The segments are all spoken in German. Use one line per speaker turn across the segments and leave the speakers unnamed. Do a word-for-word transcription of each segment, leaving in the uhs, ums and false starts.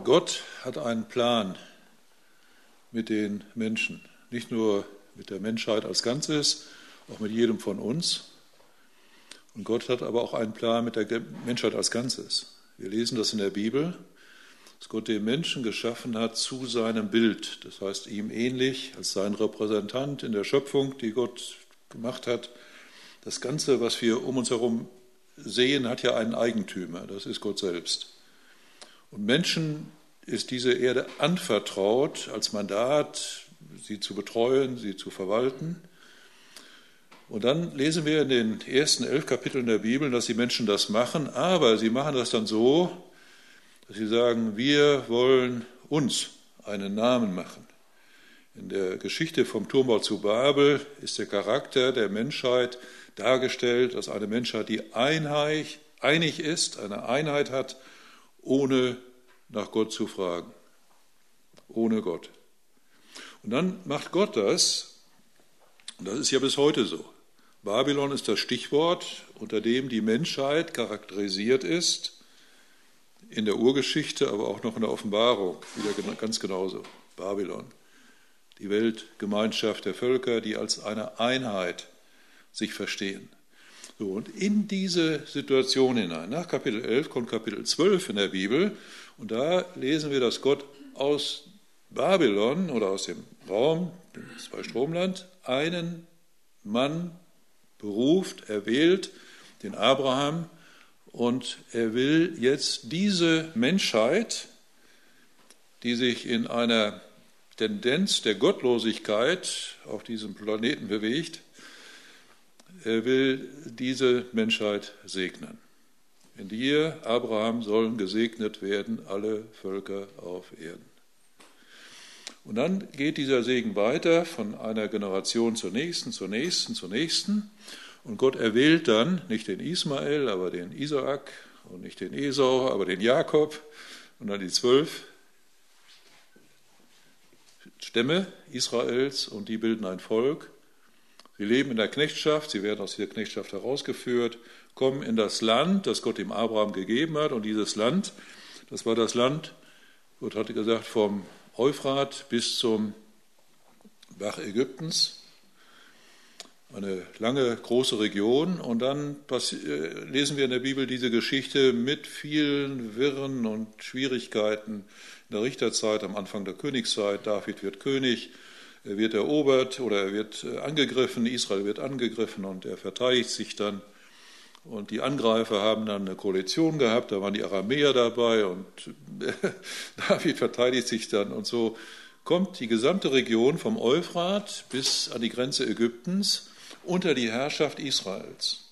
Gott hat einen Plan mit den Menschen, nicht nur mit der Menschheit als Ganzes, auch mit jedem von uns. Und Gott hat aber auch einen Plan mit der Menschheit als Ganzes. Wir lesen das in der Bibel, dass Gott den Menschen geschaffen hat zu seinem Bild, das heißt ihm ähnlich, als sein Repräsentant in der Schöpfung, die Gott gemacht hat. Das Ganze, was wir um uns herum sehen, hat ja einen Eigentümer, das ist Gott selbst. Und Menschen ist diese Erde anvertraut als Mandat, sie zu betreuen, sie zu verwalten. Und dann lesen wir in den ersten elf Kapiteln der Bibel, dass die Menschen das machen, aber sie machen das dann so, dass sie sagen, wir wollen uns einen Namen machen. In der Geschichte vom Turmbau zu Babel ist der Charakter der Menschheit dargestellt, dass eine Menschheit, die einheitlich, einig ist, eine Einheit hat, ohne nach Gott zu fragen. Ohne Gott. Und dann macht Gott das, und das ist ja bis heute so. Babylon ist das Stichwort, unter dem die Menschheit charakterisiert ist, in der Urgeschichte, aber auch noch in der Offenbarung, wieder ganz genauso. Babylon, die Weltgemeinschaft der Völker, die als eine Einheit sich verstehen. So, und in diese Situation hinein, nach Kapitel elf kommt Kapitel zwölf in der Bibel, und da lesen wir, dass Gott aus Babylon oder aus dem Raum, dem Zweistromland, einen Mann beruft, erwählt, den Abraham, und er will jetzt diese Menschheit, die sich in einer Tendenz der Gottlosigkeit auf diesem Planeten bewegt, er will diese Menschheit segnen. In dir, Abraham, sollen gesegnet werden alle Völker auf Erden. Und dann geht dieser Segen weiter von einer Generation zur nächsten, zur nächsten, zur nächsten. Und Gott erwählt dann nicht den Ismael, aber den Isaak, und nicht den Esau, aber den Jakob, und dann die zwölf Stämme Israels, und die bilden ein Volk. Sie leben in der Knechtschaft, sie werden aus dieser Knechtschaft herausgeführt, kommen in das Land, das Gott dem Abraham gegeben hat. Und dieses Land, das war das Land, Gott hatte gesagt, vom Euphrat bis zum Bach Ägyptens. Eine lange, große Region. Und dann lesen wir in der Bibel diese Geschichte mit vielen Wirren und Schwierigkeiten in der Richterzeit, am Anfang der Königszeit. David wird König, er wird erobert oder er wird angegriffen, Israel wird angegriffen und er verteidigt sich dann. Und die Angreifer haben dann eine Koalition gehabt, da waren die Aramäer dabei und David verteidigt sich dann. Und so kommt die gesamte Region vom Euphrat bis an die Grenze Ägyptens unter die Herrschaft Israels.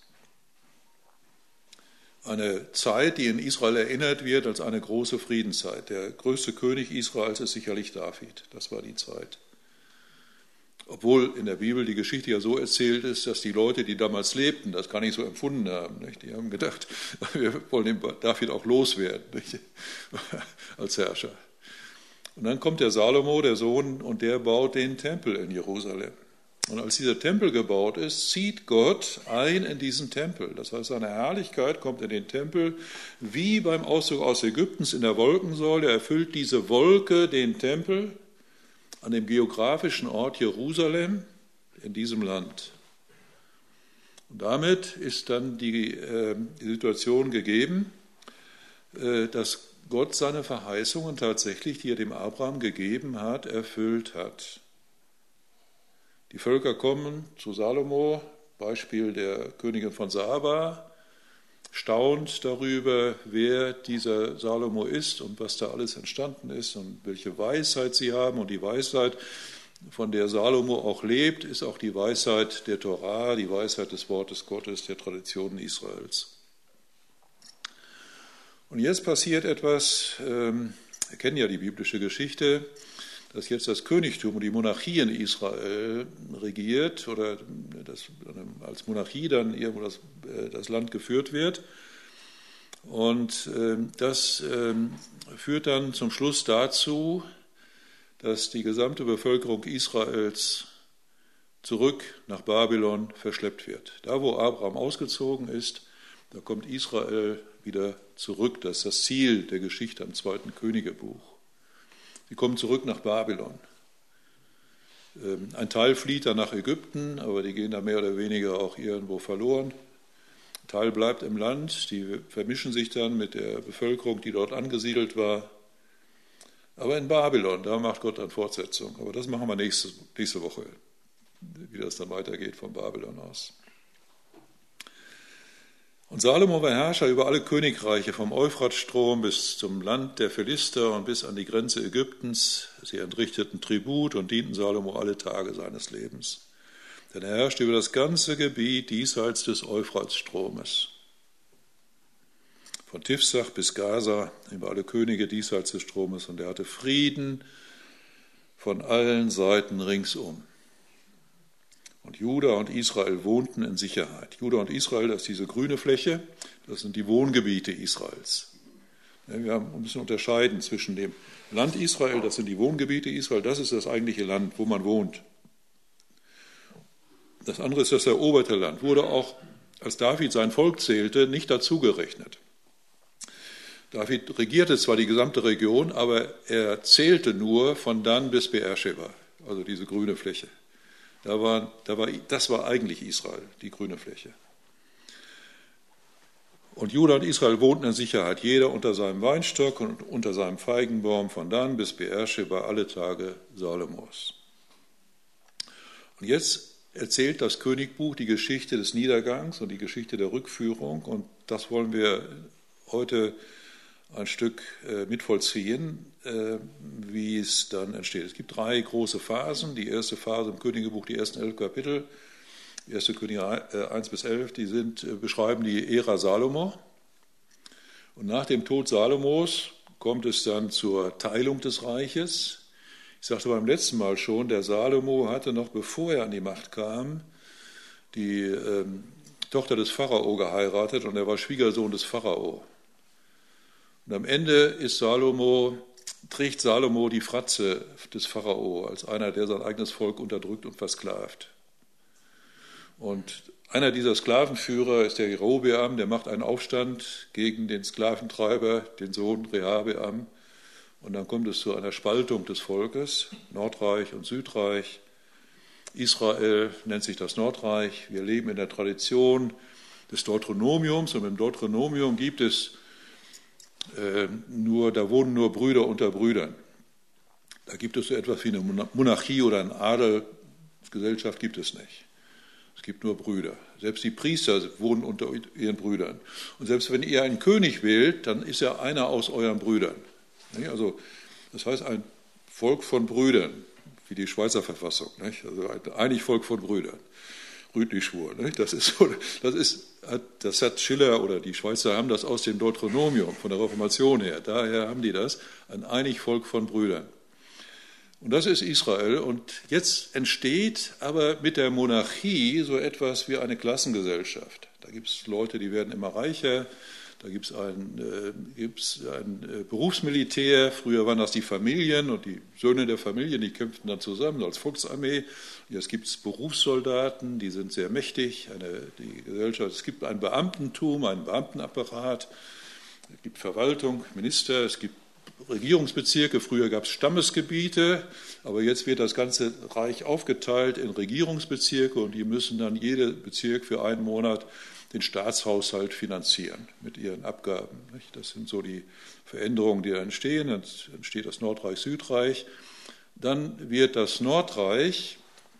Eine Zeit, die in Israel erinnert wird als eine große Friedenszeit. Der größte König Israels ist sicherlich David. Das war die Zeit. Obwohl in der Bibel die Geschichte ja so erzählt ist, dass die Leute, die damals lebten, das gar nicht so empfunden haben. Nicht? Die haben gedacht, wir wollen den David auch loswerden, nicht? Als Herrscher. Und dann kommt der Salomo, der Sohn, und der baut den Tempel in Jerusalem. Und als dieser Tempel gebaut ist, zieht Gott ein in diesen Tempel. Das heißt, seine Herrlichkeit kommt in den Tempel, wie beim Auszug aus Ägyptens in der Wolkensäule. Er erfüllt diese Wolke den Tempel an dem geografischen Ort Jerusalem in diesem Land. Und damit ist dann die, äh, die Situation gegeben, äh, dass Gott seine Verheißungen tatsächlich, die er dem Abraham gegeben hat, erfüllt hat. Die Völker kommen zu Salomo, Beispiel der Königin von Saba, staunt darüber, wer dieser Salomo ist und was da alles entstanden ist und welche Weisheit sie haben. Und die Weisheit, von der Salomo auch lebt, ist auch die Weisheit der Torah, die Weisheit des Wortes Gottes, der Traditionen Israels. Und jetzt passiert etwas, ähm, wir kennen ja die biblische Geschichte, dass jetzt das Königtum und die Monarchie in Israel regiert oder das, als Monarchie dann irgendwo das, das Land geführt wird. Und äh, das äh, führt dann zum Schluss dazu, dass die gesamte Bevölkerung Israels zurück nach Babylon verschleppt wird. Da, wo Abraham ausgezogen ist, da kommt Israel wieder zurück. Das ist das Ziel der Geschichte am zweiten Königebuch. Sie kommen zurück nach Babylon. Ein Teil flieht dann nach Ägypten, aber die gehen da mehr oder weniger auch irgendwo verloren. Ein Teil bleibt im Land, die vermischen sich dann mit der Bevölkerung, die dort angesiedelt war. Aber in Babylon, da macht Gott dann Fortsetzung. Aber das machen wir nächste, nächste Woche, wie das dann weitergeht von Babylon aus. Und Salomo war Herrscher über alle Königreiche, vom Euphratstrom bis zum Land der Philister und bis an die Grenze Ägyptens. Sie entrichteten Tribut und dienten Salomo alle Tage seines Lebens. Denn er herrschte über das ganze Gebiet diesseits des Euphratstromes. Von Tifsach bis Gaza, über alle Könige diesseits des Stromes. Und er hatte Frieden von allen Seiten ringsum. Und Juda und Israel wohnten in Sicherheit. Juda und Israel, das ist diese grüne Fläche, das sind die Wohngebiete Israels. Wir haben ein bisschen unterscheiden zwischen dem Land Israel, das sind die Wohngebiete Israel, das ist das eigentliche Land, wo man wohnt. Das andere ist das eroberte Land, wurde auch, als David sein Volk zählte, nicht dazugerechnet. David regierte zwar die gesamte Region, aber er zählte nur von Dan bis Beersheba, also diese grüne Fläche. Da war, da war, das war eigentlich Israel, die grüne Fläche. Und Juda und Israel wohnten in Sicherheit, jeder unter seinem Weinstock und unter seinem Feigenbaum von Dan bis Beersheba alle Tage Salomos. Und jetzt erzählt das Königbuch die Geschichte des Niedergangs und die Geschichte der Rückführung. Und das wollen wir heute ein Stück äh, mitvollziehen, äh, wie es dann entsteht. Es gibt drei große Phasen. Die erste Phase im Königebuch, die ersten elf Kapitel, erste Könige eins bis elf, die sind, äh, beschreiben die Ära Salomo. Und nach dem Tod Salomos kommt es dann zur Teilung des Reiches. Ich sagte beim letzten Mal schon, der Salomo hatte noch, bevor er an die Macht kam, die äh, Tochter des Pharao geheiratet und er war Schwiegersohn des Pharao. Und am Ende ist Salomo, trägt Salomo die Fratze des Pharao als einer, der sein eigenes Volk unterdrückt und versklavt. Und einer dieser Sklavenführer ist der Jerobeam, der macht einen Aufstand gegen den Sklaventreiber, den Sohn Rehabeam. Und dann kommt es zu einer Spaltung des Volkes, Nordreich und Südreich. Israel nennt sich das Nordreich. Wir leben in der Tradition des Deuteronomiums und im Deuteronomium gibt es Äh, nur, da wohnen nur Brüder unter Brüdern. Da gibt es so etwas wie eine Monarchie oder eine Adelsgesellschaft gibt es nicht. Es gibt nur Brüder. Selbst die Priester wohnen unter ihren Brüdern. Und selbst wenn ihr einen König wählt, dann ist er einer aus euren Brüdern. Also, das heißt ein Volk von Brüdern, wie die Schweizer Verfassung. Also ein einig Volk von Brüdern. Rütli-Schwur. Das ist so, das ist, das hat Schiller oder die Schweizer haben das aus dem Deuteronomium, von der Reformation her. Daher haben die das, ein einig Volk von Brüdern. Und das ist Israel. Und jetzt entsteht aber mit der Monarchie so etwas wie eine Klassengesellschaft. Da gibt es Leute, die werden immer reicher. Da gibt es ein, äh, gibt's ein äh, Berufsmilitär. Früher waren das die Familien und die Söhne der Familien, die kämpften dann zusammen als Volksarmee. Jetzt gibt es Berufssoldaten, die sind sehr mächtig. Eine, die Gesellschaft, es gibt ein Beamtentum, einen Beamtenapparat. Es gibt Verwaltung, Minister, es gibt Regierungsbezirke. Früher gab es Stammesgebiete, aber jetzt wird das ganze Reich aufgeteilt in Regierungsbezirke und die müssen dann jeder Bezirk für einen Monat den Staatshaushalt finanzieren mit ihren Abgaben. Das sind so die Veränderungen, die da entstehen. Dann entsteht das Nordreich, Südreich. Dann wird das Nordreich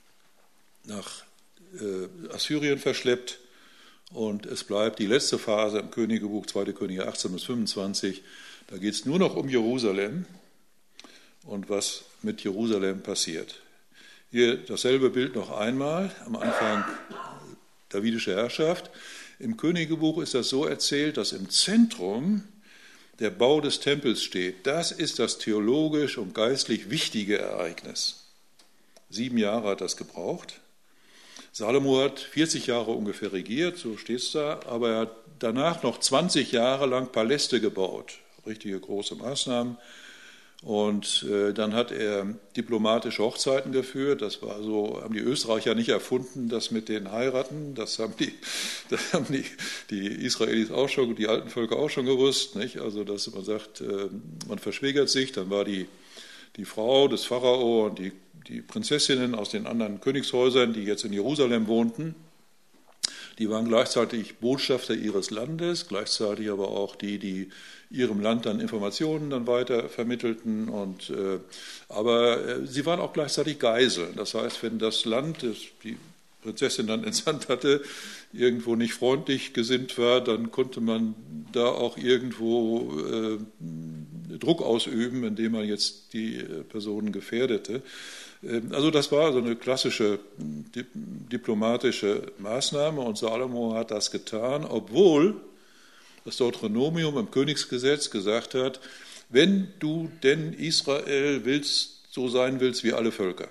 nach Assyrien verschleppt und es bleibt die letzte Phase im Königebuch, zweite Könige achtzehn bis fünfundzwanzig. Da geht es nur noch um Jerusalem und was mit Jerusalem passiert. Hier dasselbe Bild noch einmal, am Anfang davidische Herrschaft. Im Königebuch ist das so erzählt, dass im Zentrum der Bau des Tempels steht. Das ist das theologisch und geistlich wichtige Ereignis. Sieben Jahre hat das gebraucht. Salomo hat vierzig Jahre ungefähr regiert, so steht es da, aber er hat danach noch zwanzig Jahre lang Paläste gebaut, richtige große Maßnahmen. Und äh, dann hat er diplomatische Hochzeiten geführt. Das war so, haben die Österreicher nicht erfunden, das mit den Heiraten. Das haben die, das haben die, die Israelis auch schon, die alten Völker auch schon gewusst. Nicht? Also, dass man sagt, äh, man verschwägert sich. Dann war die, die Frau des Pharao und die, die Prinzessinnen aus den anderen Königshäusern, die jetzt in Jerusalem wohnten, die waren gleichzeitig Botschafter ihres Landes, gleichzeitig aber auch die, die ihrem Land dann Informationen dann weiter vermittelten. Und, äh, aber äh, sie waren auch gleichzeitig Geiseln. Das heißt, wenn das Land, das die Prinzessin dann entsandt hatte, irgendwo nicht freundlich gesinnt war, dann konnte man da auch irgendwo äh, Druck ausüben, indem man jetzt die äh, Personen gefährdete. Also das war so eine klassische diplomatische Maßnahme und Salomo hat das getan, obwohl das Deuteronomium im Königsgesetz gesagt hat, wenn du denn Israel willst, so sein willst wie alle Völker.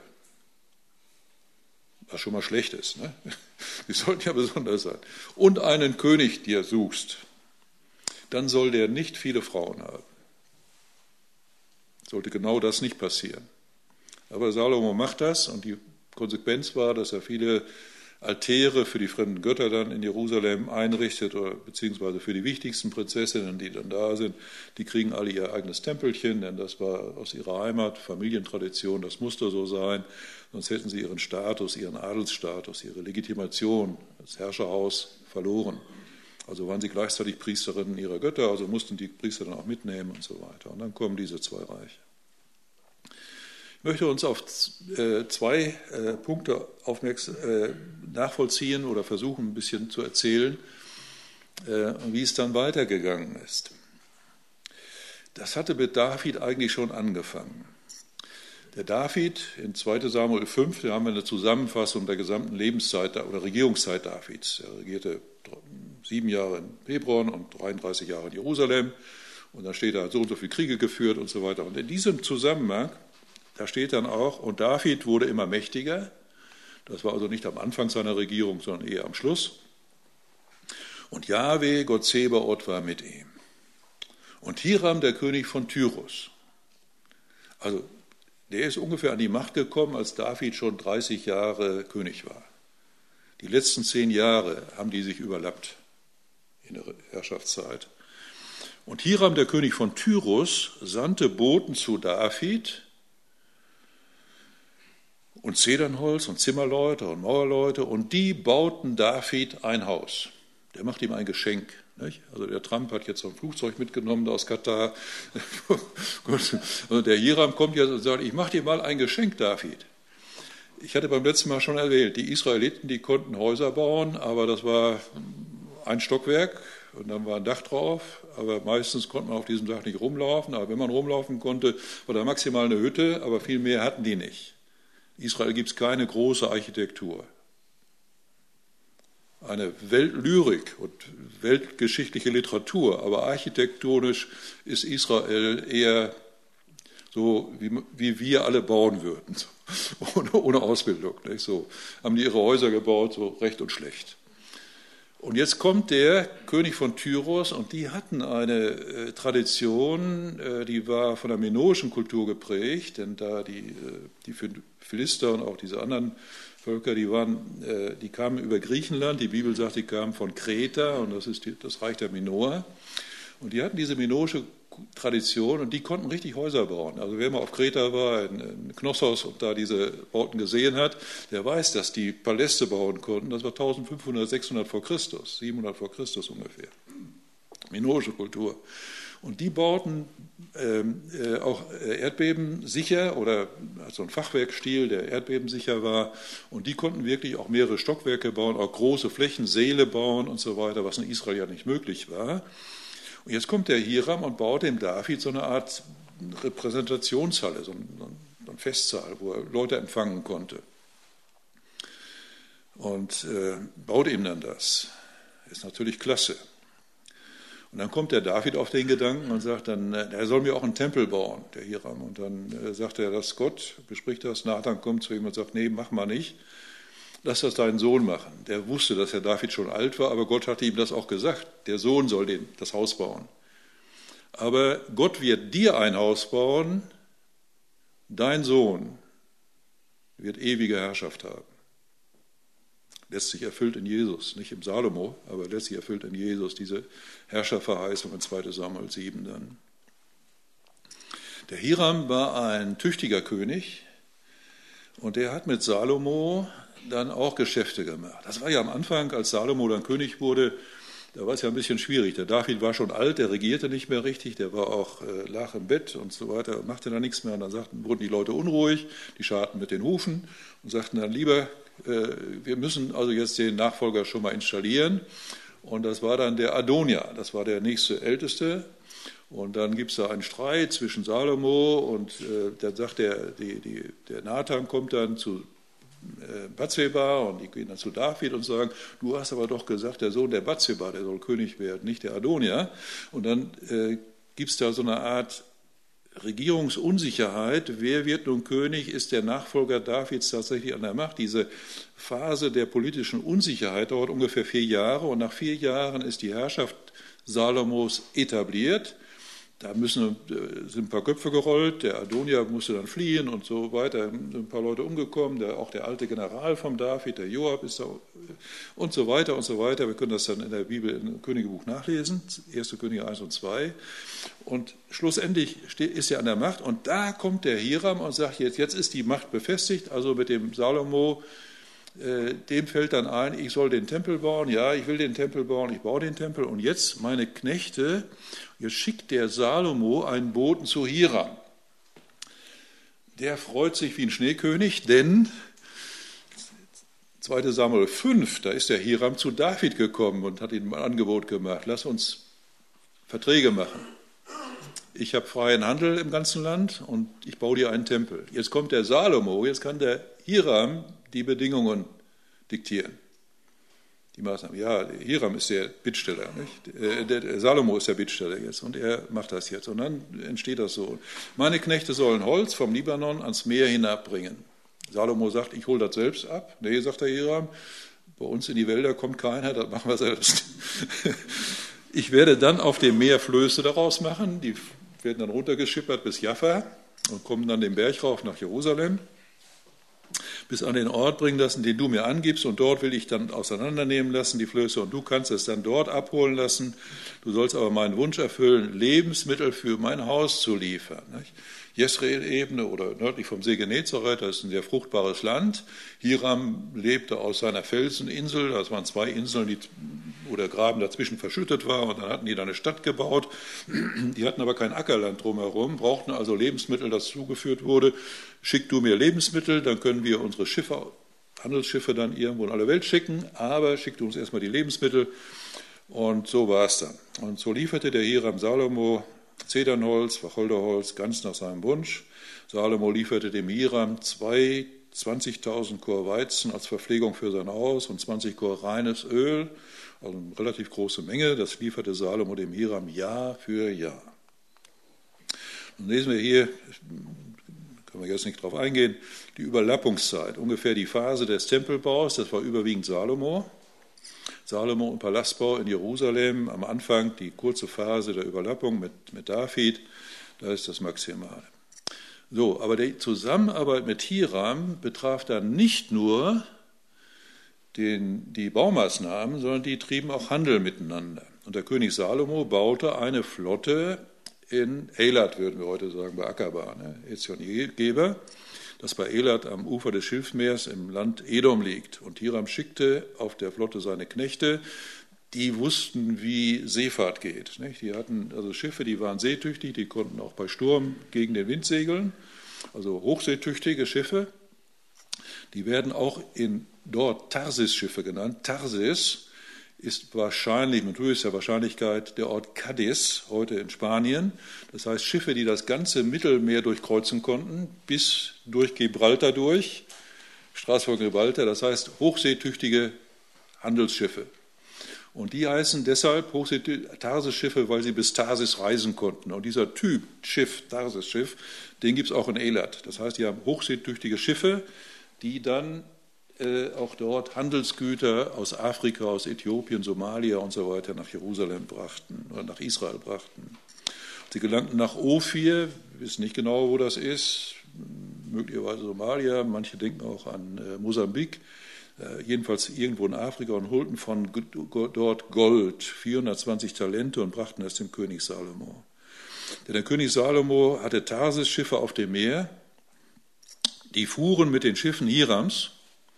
Was schon mal schlecht ist, ne? Die sollten ja besonders sein. Und einen König dir suchst, dann soll der nicht viele Frauen haben. Sollte genau das nicht passieren. Aber Salomo macht das und die Konsequenz war, dass er viele Altäre für die fremden Götter dann in Jerusalem einrichtet, oder beziehungsweise für die wichtigsten Prinzessinnen, die dann da sind. Die kriegen alle ihr eigenes Tempelchen, denn das war aus ihrer Heimat, Familientradition, das musste so sein. Sonst hätten sie ihren Status, ihren Adelsstatus, ihre Legitimation als Herrscherhaus verloren. Also waren sie gleichzeitig Priesterinnen ihrer Götter, also mussten die Priester dann auch mitnehmen und so weiter. Und dann kommen diese zwei Reiche. Ich möchte uns auf zwei Punkte aufmerksam, nachvollziehen oder versuchen, ein bisschen zu erzählen, wie es dann weitergegangen ist. Das hatte mit David eigentlich schon angefangen. Der David in zweiter Samuel fünf, da haben wir eine Zusammenfassung der gesamten Lebenszeit oder Regierungszeit Davids. Er regierte sieben Jahre in Hebron und dreiunddreißig Jahre in Jerusalem. Und dann steht da, so und so viele Kriege geführt und so weiter. Und in diesem Zusammenhang, da steht dann auch, und David wurde immer mächtiger. Das war also nicht am Anfang seiner Regierung, sondern eher am Schluss. Und Jahwe, Gott Zebaoth, war mit ihm. Und Hiram, der König von Tyrus. Also der ist ungefähr an die Macht gekommen, als David schon dreißig Jahre König war. Die letzten zehn Jahre haben die sich überlappt in der Herrschaftszeit. Und Hiram, der König von Tyrus, sandte Boten zu David und Zedernholz und Zimmerleute und Mauerleute, und die bauten David ein Haus. Der macht ihm ein Geschenk. Nicht? Also der Trump hat jetzt so ein Flugzeug mitgenommen aus Katar. Also der Hiram kommt jetzt und sagt, ich mache dir mal ein Geschenk, David. Ich hatte beim letzten Mal schon erwähnt, die Israeliten, die konnten Häuser bauen, aber das war ein Stockwerk und dann war ein Dach drauf. Aber meistens konnte man auf diesem Dach nicht rumlaufen. Aber wenn man rumlaufen konnte, war da maximal eine Hütte, aber viel mehr hatten die nicht. In Israel gibt es keine große Architektur. Eine Weltlyrik und weltgeschichtliche Literatur, aber architektonisch ist Israel eher so, wie, wie wir alle bauen würden, ohne, ohne Ausbildung. Nicht? So haben die ihre Häuser gebaut, so recht und schlecht. Und jetzt kommt der König von Tyrus und die hatten eine äh, Tradition, äh, die war von der minoischen Kultur geprägt, denn da die, äh, die Philister und auch diese anderen Völker, die, waren, äh, die kamen über Griechenland, die Bibel sagt, die kamen von Kreta und das ist die, das Reich der Minoer. Und die hatten diese minoische Tradition und die konnten richtig Häuser bauen. Also wer mal auf Kreta war, in, in Knossos und da diese Bauten gesehen hat, der weiß, dass die Paläste bauen konnten. Das war eintausendfünfhundert, sechshundert vor Christus, siebenhundert vor Christus ungefähr. Minoische Kultur. Und die bauten ähm, äh, auch Erdbeben sicher oder also ein Fachwerkstil, der erdbebensicher war. Und die konnten wirklich auch mehrere Stockwerke bauen, auch große Flächen, Säle bauen und so weiter, was in Israel ja nicht möglich war. Und jetzt kommt der Hiram und baut dem David so eine Art Repräsentationshalle, so ein Festsaal, wo er Leute empfangen konnte. Und äh, baut ihm dann das. Ist natürlich klasse. Und dann kommt der David auf den Gedanken und sagt dann, er soll mir auch einen Tempel bauen, der Hiram. Und dann äh, sagt er das Gott, bespricht das. Nathan kommt zu ihm und sagt, nee, mach mal nicht. Lass das deinen Sohn machen. Der wusste, dass der David schon alt war, aber Gott hatte ihm das auch gesagt. Der Sohn soll den, das Haus bauen. Aber Gott wird dir ein Haus bauen, dein Sohn wird ewige Herrschaft haben. Letztlich erfüllt in Jesus, nicht im Salomo, aber letztlich erfüllt in Jesus diese Herrscherverheißung in zweiter Samuel sieben dann. Der Hiram war ein tüchtiger König und der hat mit Salomo dann auch Geschäfte gemacht. Das war ja am Anfang, als Salomo dann König wurde, da war es ja ein bisschen schwierig. Der David war schon alt, der regierte nicht mehr richtig, der war auch, äh, lag im Bett und so weiter, machte da nichts mehr. Und dann sagten, wurden die Leute unruhig, die scharten mit den Hufen und sagten dann lieber, äh, wir müssen also jetzt den Nachfolger schon mal installieren. Und das war dann der Adonia, das war der nächste Älteste. Und dann gibt es da einen Streit zwischen Salomo und äh, dann sagt der, die, die, der Nathan kommt dann zu Bathseba und die gehen dann zu David und sagen, du hast aber doch gesagt, der Sohn der Bathseba, der soll König werden, nicht der Adonia. Und dann äh, gibt es da so eine Art Regierungsunsicherheit. Wer wird nun König? Ist der Nachfolger Davids tatsächlich an der Macht? Diese Phase der politischen Unsicherheit dauert ungefähr vier Jahre und nach vier Jahren ist die Herrschaft Salomos etabliert. Da müssen, sind ein paar Köpfe gerollt, der Adonia musste dann fliehen und so weiter, sind ein paar Leute umgekommen, der, auch der alte General von David, der Joab ist da und so weiter und so weiter. Wir können das dann in der Bibel, im Königebuch nachlesen, erste Könige eins und zwei. Und schlussendlich ist er an der Macht und da kommt der Hiram und sagt, jetzt, jetzt ist die Macht befestigt, also mit dem Salomo, äh, dem fällt dann ein, ich soll den Tempel bauen, ja, ich will den Tempel bauen, ich baue den Tempel und jetzt meine Knechte. Jetzt schickt der Salomo einen Boten zu Hiram. Der freut sich wie ein Schneekönig, denn zweiter Samuel fünf, da ist der Hiram zu David gekommen und hat ihm ein Angebot gemacht. Lass uns Verträge machen. Ich habe freien Handel im ganzen Land und ich baue dir einen Tempel. Jetzt kommt der Salomo, jetzt kann der Hiram die Bedingungen diktieren. Die Maßnahmen. Ja, Hiram ist der Bittsteller, nicht? Der, der Salomo ist der Bittsteller jetzt und er macht das jetzt. Und dann entsteht das so. Meine Knechte sollen Holz vom Libanon ans Meer hinabbringen. Salomo sagt, ich hole das selbst ab. Nee, sagt der Hiram, bei uns in die Wälder kommt keiner, das machen wir selbst. Ich werde dann auf dem Meer Flöße daraus machen, die werden dann runtergeschippert bis Jaffa und kommen dann den Berg rauf nach Jerusalem. Bis an den Ort bringen lassen, den du mir angibst, und dort will ich dann auseinandernehmen lassen, die Flöße, und du kannst es dann dort abholen lassen. Du sollst aber meinen Wunsch erfüllen, Lebensmittel für mein Haus zu liefern. Jesreel-Ebene oder nördlich vom See Genezareth, das ist ein sehr fruchtbares Land. Hiram lebte aus seiner Felseninsel, das waren zwei Inseln, die, wo der Graben dazwischen verschüttet war, und dann hatten die da eine Stadt gebaut. Die hatten aber kein Ackerland drumherum, brauchten also Lebensmittel, das zugeführt wurde. Schick du mir Lebensmittel, dann können wir unsere Schiffe, Handelsschiffe dann irgendwo in alle Welt schicken, aber schick du uns erstmal die Lebensmittel. Und so war es dann. Und so lieferte der Hiram Salomo Zedernholz, Wacholderholz, ganz nach seinem Wunsch. Salomo lieferte dem Hiram zwei, zwanzigtausend Kor Weizen als Verpflegung für sein Haus und zwanzig Kor reines Öl, also eine relativ große Menge. Das lieferte Salomo dem Hiram Jahr für Jahr. Nun lesen wir hier, können wir jetzt nicht drauf eingehen, die Überlappungszeit, ungefähr die Phase des Tempelbaus, das war überwiegend Salomo. Salomo und Palastbau in Jerusalem, am Anfang die kurze Phase der Überlappung mit, mit David, da ist das Maximale. So, aber die Zusammenarbeit mit Hiram betraf dann nicht nur den, die Baumaßnahmen, sondern die trieben auch Handel miteinander. Und der König Salomo baute eine Flotte in Eilat, würden wir heute sagen, bei Akaba, ne? Eziongeber, das bei Eilat am Ufer des Schilfmeers im Land Edom liegt. Und Hiram schickte auf der Flotte seine Knechte, die wussten, wie Seefahrt geht. Nicht? Die hatten also Schiffe, die waren seetüchtig, die konnten auch bei Sturm gegen den Wind segeln, also hochseetüchtige Schiffe. Die werden auch in dort Tarsis-Schiffe genannt. Tarsis ist wahrscheinlich, mit höchster Wahrscheinlichkeit, der Ort Cadiz, heute in Spanien. Das heißt, Schiffe, die das ganze Mittelmeer durchkreuzen konnten, bis durch Gibraltar durch, Straße von Gibraltar, das heißt hochseetüchtige Handelsschiffe. Und die heißen deshalb Tarsis-Schiffe, weil sie bis Tarsis reisen konnten. Und dieser Typ Schiff, Tarsis-Schiff, den gibt es auch in Eilat. Das heißt, die haben hochseetüchtige Schiffe, die dann äh, auch dort Handelsgüter aus Afrika, aus Äthiopien, Somalia und so weiter nach Jerusalem brachten oder nach Israel brachten. Sie gelangten nach Ophir, wir wissen nicht genau, wo das ist, möglicherweise Somalia, manche denken auch an äh, Mosambik, äh, jedenfalls irgendwo in Afrika, und holten von dort Gold, vierhundertzwanzig Talente, und brachten es dem König Salomo. Denn der König Salomo hatte Tarsis-Schiffe auf dem Meer, die fuhren mit den Schiffen Hirams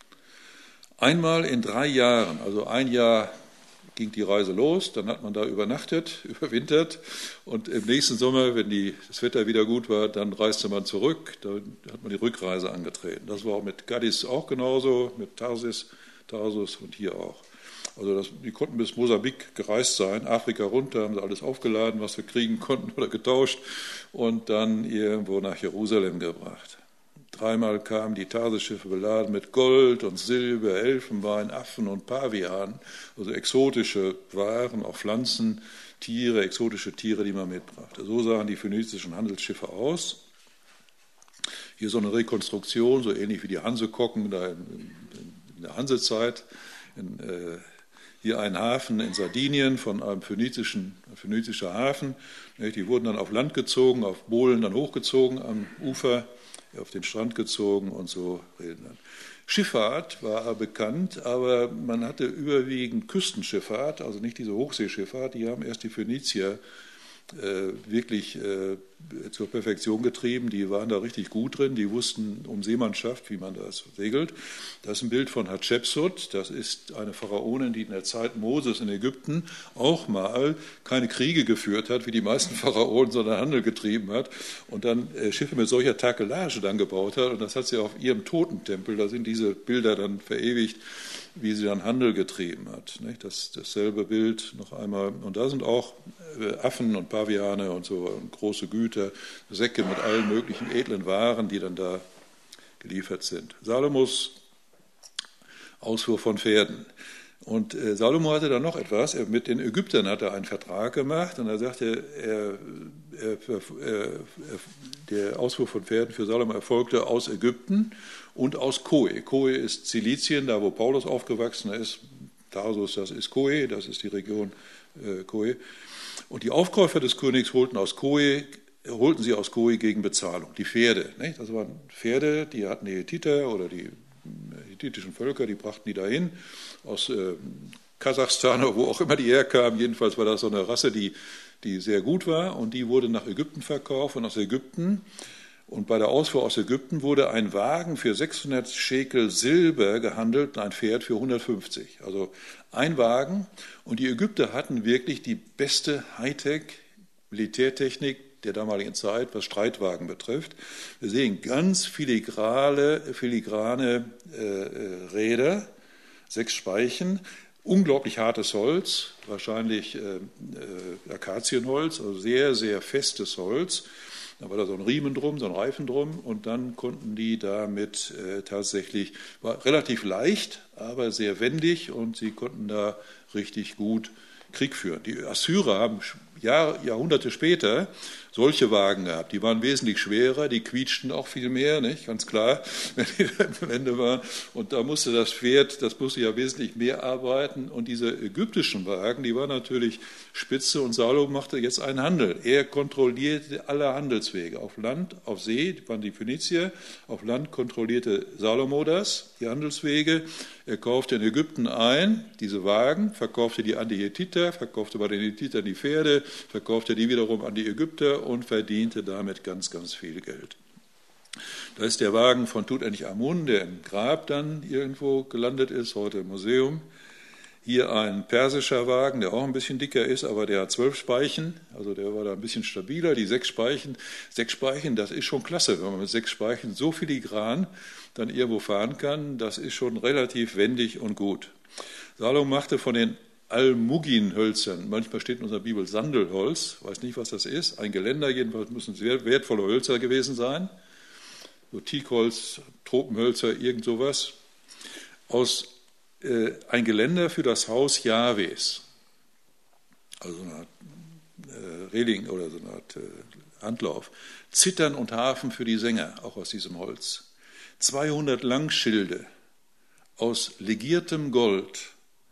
einmal in drei Jahren, also ein Jahr ging die Reise los, dann hat man da übernachtet, überwintert, und im nächsten Sommer, wenn die, das Wetter wieder gut war, dann reiste man zurück, dann hat man die Rückreise angetreten. Das war auch mit Gadis auch genauso, mit Tarsis, Tarsus und hier auch. Also das, die konnten bis Mosambik gereist sein, Afrika runter, haben sie alles aufgeladen, was wir kriegen konnten, oder getauscht, und dann irgendwo nach Jerusalem gebracht. Dreimal kamen die Tarsis-Schiffe beladen mit Gold und Silber, Elfenbein, Affen und Pavianen, also exotische Waren, auch Pflanzen, Tiere, exotische Tiere, die man mitbrachte. So sahen die phönizischen Handelsschiffe aus. Hier so eine Rekonstruktion, so ähnlich wie die Hansekokken da in, in der Hansezeit. In, äh, hier ein Hafen in Sardinien von einem phönizischen, phönizischer Hafen. Die wurden dann auf Land gezogen, auf Bohlen dann hochgezogen am Ufer, auf den Strand gezogen und so reden dann. Schifffahrt war bekannt, aber man hatte überwiegend Küstenschifffahrt, also nicht diese Hochseeschifffahrt. Die haben erst die Phönizier äh, wirklich äh, zur Perfektion getrieben. Die waren da richtig gut drin, die wussten um Seemannschaft, wie man das segelt. Das ist ein Bild von Hatschepsut, das ist eine Pharaonin, die in der Zeit Moses in Ägypten auch mal keine Kriege geführt hat, wie die meisten Pharaonen, sondern Handel getrieben hat und dann äh, Schiffe mit solcher Takelage dann gebaut hat. Und das hat sie auf ihrem Totentempel, da sind diese Bilder dann verewigt, wie sie dann Handel getrieben hat. Nicht? Das, dasselbe Bild noch einmal. Und da sind auch äh, Affen und Paviane und so und große Güter, Säcke mit allen möglichen edlen Waren, die dann da geliefert sind. Salomos Ausfuhr von Pferden. Und äh, Salomo hatte dann noch etwas. Er, mit den Ägyptern hat er einen Vertrag gemacht und er sagte, er, er, er, der Ausfuhr von Pferden für Salomo erfolgte aus Ägypten und aus Koe. Koe ist Zilizien, da wo Paulus aufgewachsen ist. Tarsus, das ist Koe, das ist die Region äh, Koe. Und die Aufkäufer des Königs holten aus Koe, holten sie aus Koe gegen Bezahlung. Die Pferde, nicht? Das waren Pferde, die hatten die Hethiter oder die hethitischen Völker, die brachten die dahin, aus äh, Kasachstan oder wo auch immer die herkamen. Jedenfalls war das so eine Rasse, die, die sehr gut war, und die wurde nach Ägypten verkauft, und aus Ägypten, und bei der Ausfuhr aus Ägypten wurde ein Wagen für sechshundert Schekel Silber gehandelt und ein Pferd für hundertfünfzig. Also ein Wagen, und die Ägypter hatten wirklich die beste Hightech-Militärtechnik der damaligen Zeit, was Streitwagen betrifft. Wir sehen ganz filigrane, filigrane äh, Räder, sechs Speichen, unglaublich hartes Holz, wahrscheinlich äh, äh, Akazienholz, also sehr, sehr festes Holz. Da war da so ein Riemen drum, so ein Reifen drum, und dann konnten die damit äh, tatsächlich, war relativ leicht, aber sehr wendig, und sie konnten da richtig gut Krieg führen. Die Assyrer haben Jahr, Jahrhunderte später solche Wagen gehabt. Die waren wesentlich schwerer, die quietschten auch viel mehr, nicht? Ganz klar, wenn die am Ende waren. Und da musste das Pferd, das musste ja wesentlich mehr arbeiten. Und diese ägyptischen Wagen, die waren natürlich spitze, und Salomo machte jetzt einen Handel. Er kontrollierte alle Handelswege. Auf Land, auf See waren die Phönizier, auf Land kontrollierte Salomo das, die Handelswege. Er kaufte in Ägypten ein, diese Wagen, verkaufte die an die Hethiter, verkaufte bei den Hethitern die Pferde, verkaufte die wiederum an die Ägypter und verdiente damit ganz, ganz viel Geld. Da ist der Wagen von Tutanchamun, der im Grab dann irgendwo gelandet ist, heute im Museum. Hier ein persischer Wagen, der auch ein bisschen dicker ist, aber der hat zwölf Speichen, also der war da ein bisschen stabiler. Die sechs Speichen, sechs Speichen, das ist schon klasse, wenn man mit sechs Speichen so filigran dann irgendwo fahren kann, das ist schon relativ wendig und gut. Salomo machte von den Almugin-Hölzern, manchmal steht in unserer Bibel Sandelholz, weiß nicht, was das ist, ein Geländer, jedenfalls müssen sehr wertvolle Hölzer gewesen sein, so Teakholz, Tropenhölzer, irgend sowas, aus äh, ein Geländer für das Haus Jahwes, also so eine Art äh, Reling oder so eine Art äh, Handlauf, Zittern und Harfen für die Sänger, auch aus diesem Holz, zweihundert Langschilde aus legiertem Gold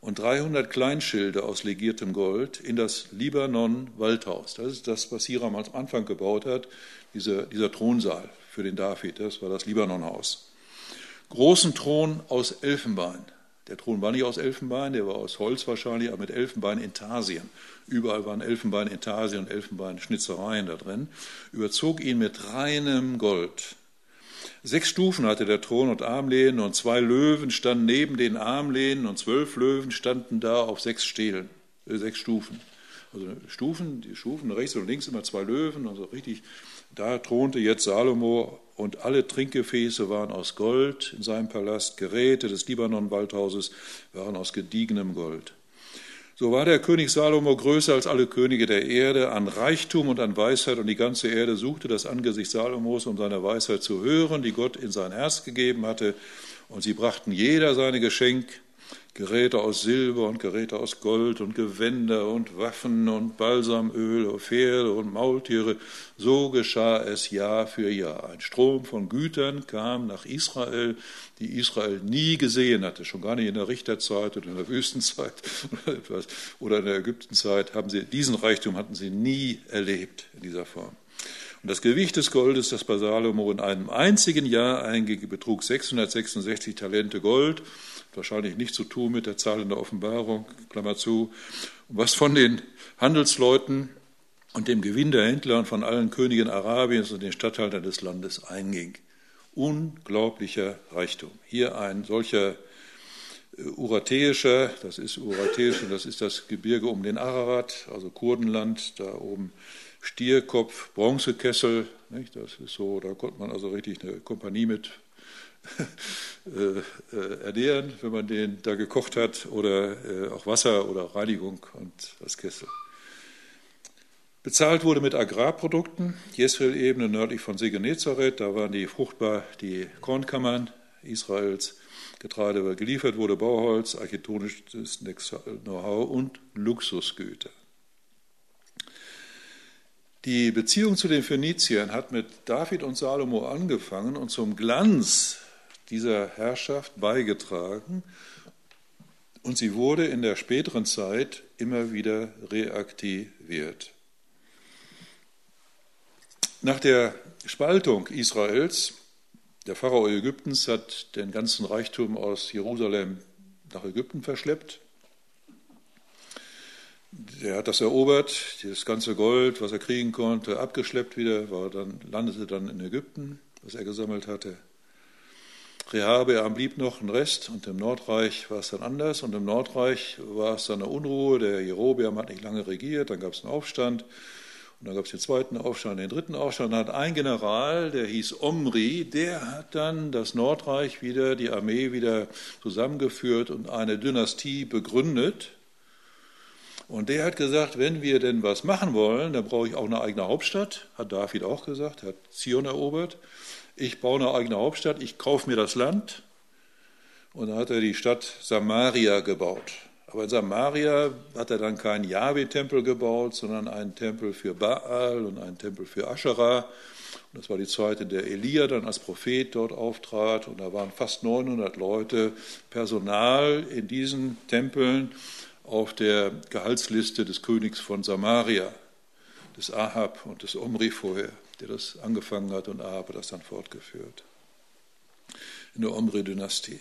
und dreihundert Kleinschilde aus legiertem Gold in das Libanon-Waldhaus. Das ist das, was Hiram am Anfang gebaut hat, dieser, dieser Thronsaal für den David, das war das Libanonhaus. Großen Thron aus Elfenbein. Der Thron war nicht aus Elfenbein, der war aus Holz wahrscheinlich, aber mit Elfenbein-Intarsien. Überall waren Elfenbein-Intarsien und Elfenbein-Schnitzereien da drin. Überzog ihn mit reinem Gold. Sechs Stufen hatte der Thron und Armlehnen und zwei Löwen standen neben den Armlehnen und zwölf Löwen standen da auf sechs Stelen, äh, sechs Stufen. Also Stufen, die Stufen rechts und links immer zwei Löwen, also richtig. Da thronte jetzt Salomo und alle Trinkgefäße waren aus Gold in seinem Palast. Geräte des Libanon-Waldhauses waren aus gediegenem Gold. So war der König Salomo größer als alle Könige der Erde an Reichtum und an Weisheit, und die ganze Erde suchte das Angesicht Salomos, um seine Weisheit zu hören, die Gott in sein Herz gegeben hatte. Und sie brachten jeder seine Geschenk, Geräte aus Silber und Geräte aus Gold und Gewänder und Waffen und Balsamöl und Pferde und Maultiere. So geschah es Jahr für Jahr. Ein Strom von Gütern kam nach Israel, die Israel nie gesehen hatte, schon gar nicht in der Richterzeit oder in der Wüstenzeit oder etwas, oder in der Ägyptenzeit. Haben sie, diesen Reichtum hatten sie nie erlebt in dieser Form. Und das Gewicht des Goldes, das bei Salomo in einem einzigen Jahr einging, betrug sechshundertsechsundsechzig Talente Gold. Wahrscheinlich nicht zu tun mit der Zahl in der Offenbarung, Klammer zu. Was von den Handelsleuten und dem Gewinn der Händler und von allen Königen Arabiens und den Statthaltern des Landes einging. Unglaublicher Reichtum. Hier ein solcher urateischer, das ist urateische, das ist das Gebirge um den Ararat, also Kurdenland, da oben Stierkopf, Bronzekessel, nicht? Das ist so, da konnte man also richtig eine Kompanie mit äh, äh, ernähren, wenn man den da gekocht hat, oder äh, auch Wasser oder Reinigung und das Kessel. Bezahlt wurde mit Agrarprodukten, Jesreel-Ebene nördlich von See Genezareth, da waren die fruchtbar die Kornkammern Israels, Getreide war geliefert, wurde Bauholz, architektonisches Know-how und Luxusgüter. Die Beziehung zu den Phöniziern hat mit David und Salomo angefangen und zum Glanz dieser Herrschaft beigetragen, und sie wurde in der späteren Zeit immer wieder reaktiviert. Nach der Spaltung Israels, der Pharao Ägyptens hat den ganzen Reichtum aus Jerusalem nach Ägypten verschleppt. Der hat das erobert, das ganze Gold, was er kriegen konnte, abgeschleppt wieder, war dann, landete dann in Ägypten, was er gesammelt hatte. Rehabeam blieb noch ein Rest, und im Nordreich war es dann anders. Und im Nordreich war es dann eine Unruhe. Der Jerobeam hat nicht lange regiert, dann gab es einen Aufstand. Und dann gab es den zweiten Aufstand, den dritten Aufstand. Dann hat ein General, der hieß Omri, der hat dann das Nordreich wieder, die Armee wieder zusammengeführt und eine Dynastie begründet. Und der hat gesagt, wenn wir denn was machen wollen, dann brauche ich auch eine eigene Hauptstadt, hat David auch gesagt, hat Zion erobert. Ich baue eine eigene Hauptstadt, ich kaufe mir das Land. Und dann hat er die Stadt Samaria gebaut. Aber in Samaria hat er dann keinen Jahwe-Tempel gebaut, sondern einen Tempel für Baal und einen Tempel für Aschera. Und das war die Zeit, in der Elia dann als Prophet dort auftrat. Und da waren fast neunhundert Leute Personal in diesen Tempeln auf der Gehaltsliste des Königs von Samaria, des Ahab und des Omri vorher, der das angefangen hat, und Ahab hat das dann fortgeführt in der Omri-Dynastie.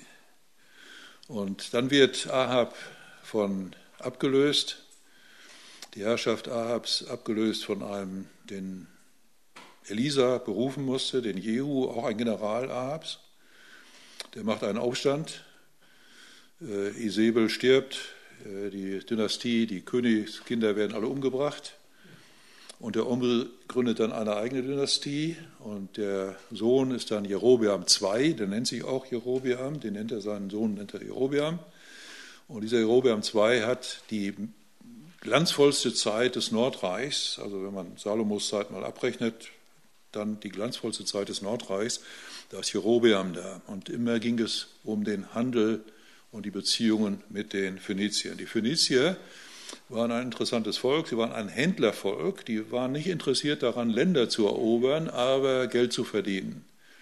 Und dann wird Ahab von abgelöst, die Herrschaft Ahabs abgelöst von einem, den Elisa berufen musste, den Jehu, auch ein General Ahabs. Der macht einen Aufstand, äh, Isabel stirbt, äh, die Dynastie, die Königskinder werden alle umgebracht. Und der Omri gründet dann eine eigene Dynastie, und der Sohn ist dann Jerobeam der Zweite, der nennt sich auch Jerobeam, den nennt er, seinen Sohn nennt er Jerobeam. Und dieser Jerobeam der Zweite hat die glanzvollste Zeit des Nordreichs, also wenn man Salomos Zeit mal abrechnet, dann die glanzvollste Zeit des Nordreichs, da ist Jerobeam da. Und immer ging es um den Handel und die Beziehungen mit den Phöniziern. Die Phönizier waren ein interessantes Volk, sie waren ein Händlervolk, die waren nicht interessiert daran, Länder zu erobern, aber Geld zu verdienen.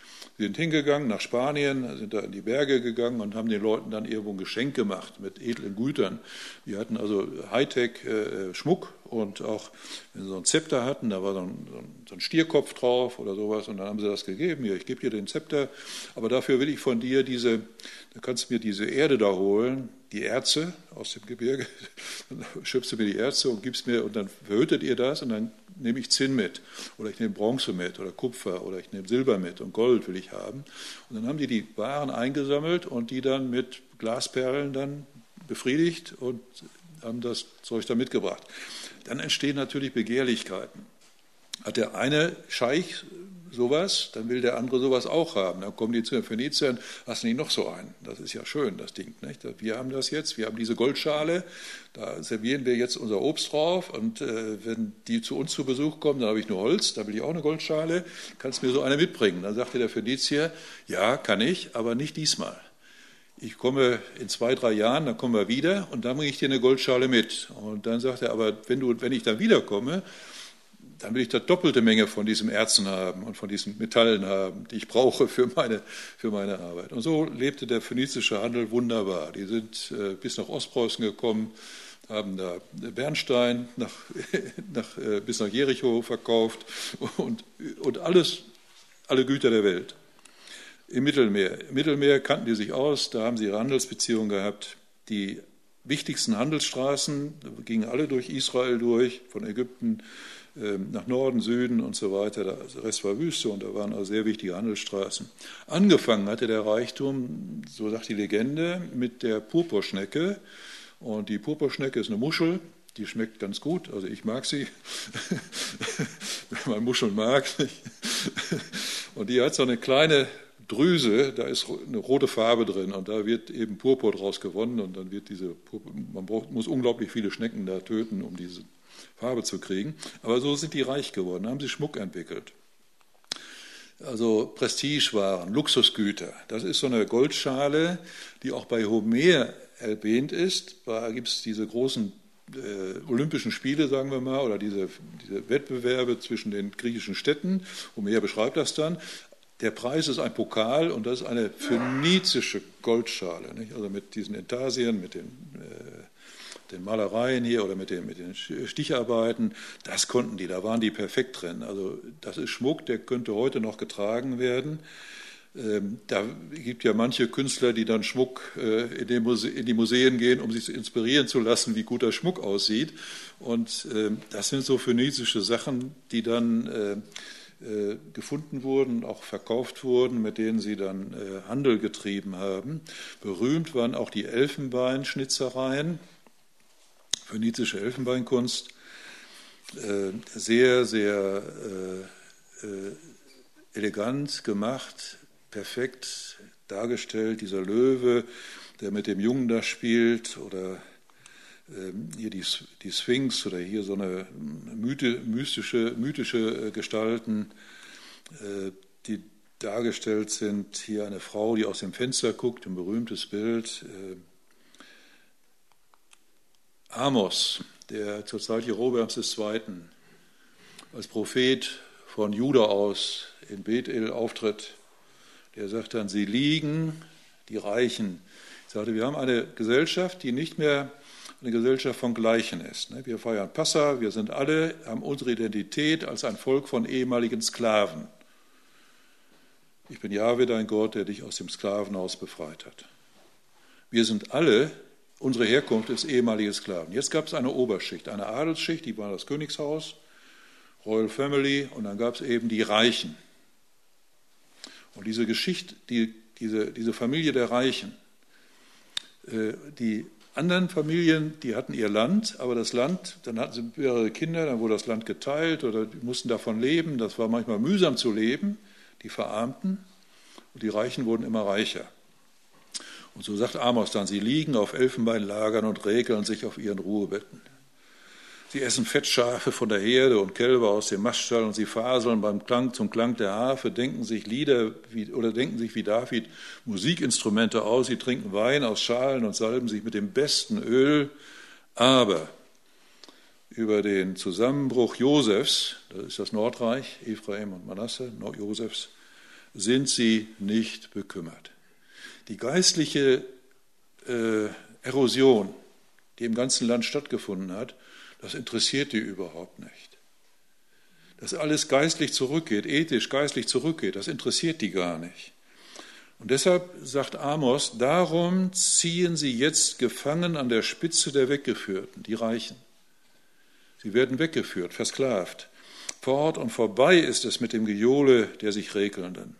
sind hingegangen nach Spanien, sind da in die Berge gegangen und haben den Leuten dann irgendwo ein Geschenk gemacht mit edlen Gütern. Wir hatten also Hightech-Schmuck und auch, wenn sie so ein Zepter hatten, da war so ein, so ein Stierkopf drauf oder sowas und dann haben sie das gegeben. Hier, ich gebe dir den Zepter, aber dafür will ich von dir diese, da kannst du mir diese Erde da holen, die Erze aus dem Gebirge, dann schöpfst du mir die Erze und gibst mir und dann verhüttet ihr das und dann nehme ich Zinn mit oder ich nehme Bronze mit oder Kupfer oder ich nehme Silber mit und Gold will ich haben. Und dann haben die die Waren eingesammelt und die dann mit Glasperlen dann befriedigt und haben das Zeug dann mitgebracht. Dann entstehen natürlich Begehrlichkeiten. Hat der eine Scheich sowas, dann will der andere sowas auch haben. Dann kommen die zu den Phöniziern, hast du nicht noch so einen? Das ist ja schön, das Ding. Nicht? Wir haben das jetzt, wir haben diese Goldschale, da servieren wir jetzt unser Obst drauf und äh, wenn die zu uns zu Besuch kommen, dann habe ich nur Holz, da will ich auch eine Goldschale, kannst du mir so eine mitbringen? Dann sagte der Phönizier, ja, kann ich, aber nicht diesmal. Ich komme in zwei, drei Jahren, dann kommen wir wieder und dann bringe ich dir eine Goldschale mit. Und dann sagt er, aber wenn, du, wenn ich dann wiederkomme, dann will ich da doppelte Menge von diesen Erzen haben und von diesen Metallen haben, die ich brauche für meine, für meine Arbeit. Und so lebte der phönizische Handel wunderbar. Die sind äh, bis nach Ostpreußen gekommen, haben da Bernstein nach, nach, äh, bis nach Jericho verkauft und, und alles, alle Güter der Welt. Im Mittelmeer. Im Mittelmeer kannten die sich aus, da haben sie ihre Handelsbeziehungen gehabt. Die wichtigsten Handelsstraßen gingen alle durch Israel durch, von Ägypten nach Norden, Süden und so weiter. Der Rest war Wüste und da waren auch sehr wichtige Handelsstraßen. Angefangen hatte der Reichtum, so sagt die Legende, mit der Purpurschnecke. Und die Purpurschnecke ist eine Muschel, die schmeckt ganz gut, also ich mag sie, wenn man Muscheln mag. Und die hat so eine kleine Drüse, da ist eine rote Farbe drin und da wird eben Purpur draus gewonnen und dann wird diese Purpur, man braucht, muss unglaublich viele Schnecken da töten, um diese Farbe zu kriegen. Aber so sind die reich geworden, haben sie Schmuck entwickelt. Also Prestigewaren, Luxusgüter. Das ist so eine Goldschale, die auch bei Homer erwähnt ist. Da gibt es diese großen äh, Olympischen Spiele, sagen wir mal, oder diese, diese Wettbewerbe zwischen den griechischen Städten. Homer beschreibt das dann. Der Preis ist ein Pokal und das ist eine phönizische Goldschale, nicht? Also mit diesen Intarsien, mit den, äh, den Malereien hier oder mit den, mit den Sticharbeiten, das konnten die, da waren die perfekt drin. Also das ist Schmuck, der könnte heute noch getragen werden. Ähm, da gibt ja manche Künstler, die dann Schmuck äh, in, den Muse- in die Museen gehen, um sich inspirieren zu lassen, wie guter Schmuck aussieht. Und äh, das sind so phönizische Sachen, die dann äh, gefunden wurden, auch verkauft wurden, mit denen sie dann äh, Handel getrieben haben. Berühmt waren auch die Elfenbeinschnitzereien, phönizische Elfenbeinkunst, äh, sehr, sehr äh, äh, elegant gemacht, perfekt dargestellt, dieser Löwe, der mit dem Jungen da spielt, oder hier die, die Sphinx oder hier so eine mythe, mystische, mythische Gestalten, die dargestellt sind. Hier eine Frau, die aus dem Fenster guckt, ein berühmtes Bild. Amos, der zur Zeit Jerobeams des Zweiten als Prophet von Juda aus in Bethel auftritt, der sagt dann, sie liegen, die Reichen. Ich sagte, wir haben eine Gesellschaft, die nicht mehr eine Gesellschaft von Gleichen ist. Wir feiern Passa, wir sind alle, haben unsere Identität als ein Volk von ehemaligen Sklaven. Ich bin Jahwe, dein Gott, der dich aus dem Sklavenhaus befreit hat. Wir sind alle, unsere Herkunft ist ehemalige Sklaven. Jetzt gab es eine Oberschicht, eine Adelsschicht, die war das Königshaus, Royal Family, und dann gab es eben die Reichen. Und diese Geschichte, die, diese, diese Familie der Reichen, äh, die anderen Familien, die hatten ihr Land, aber das Land, dann hatten sie mehrere Kinder, dann wurde das Land geteilt oder die mussten davon leben. Das war manchmal mühsam zu leben, die Verarmten, und die Reichen wurden immer reicher. Und so sagt Amos dann, sie liegen auf Elfenbeinlagern und räkeln sich auf ihren Ruhebetten. Sie essen Fettschafe von der Herde und Kälber aus dem Maststall und sie faseln beim Klang zum Klang der Harfe, denken sich Lieder wie, oder denken sich wie David Musikinstrumente aus. Sie trinken Wein aus Schalen und salben sich mit dem besten Öl. Aber über den Zusammenbruch Josefs, das ist das Nordreich, Ephraim und Manasse, Josefs, sind sie nicht bekümmert. Die geistliche äh, Erosion, die im ganzen Land stattgefunden hat, das interessiert die überhaupt nicht. Dass alles geistlich zurückgeht, ethisch, geistlich zurückgeht, das interessiert die gar nicht. Und deshalb sagt Amos, darum ziehen sie jetzt gefangen an der Spitze der Weggeführten, die Reichen. Sie werden weggeführt, versklavt. Fort und vorbei ist es mit dem Gejohle der sich Regelnden.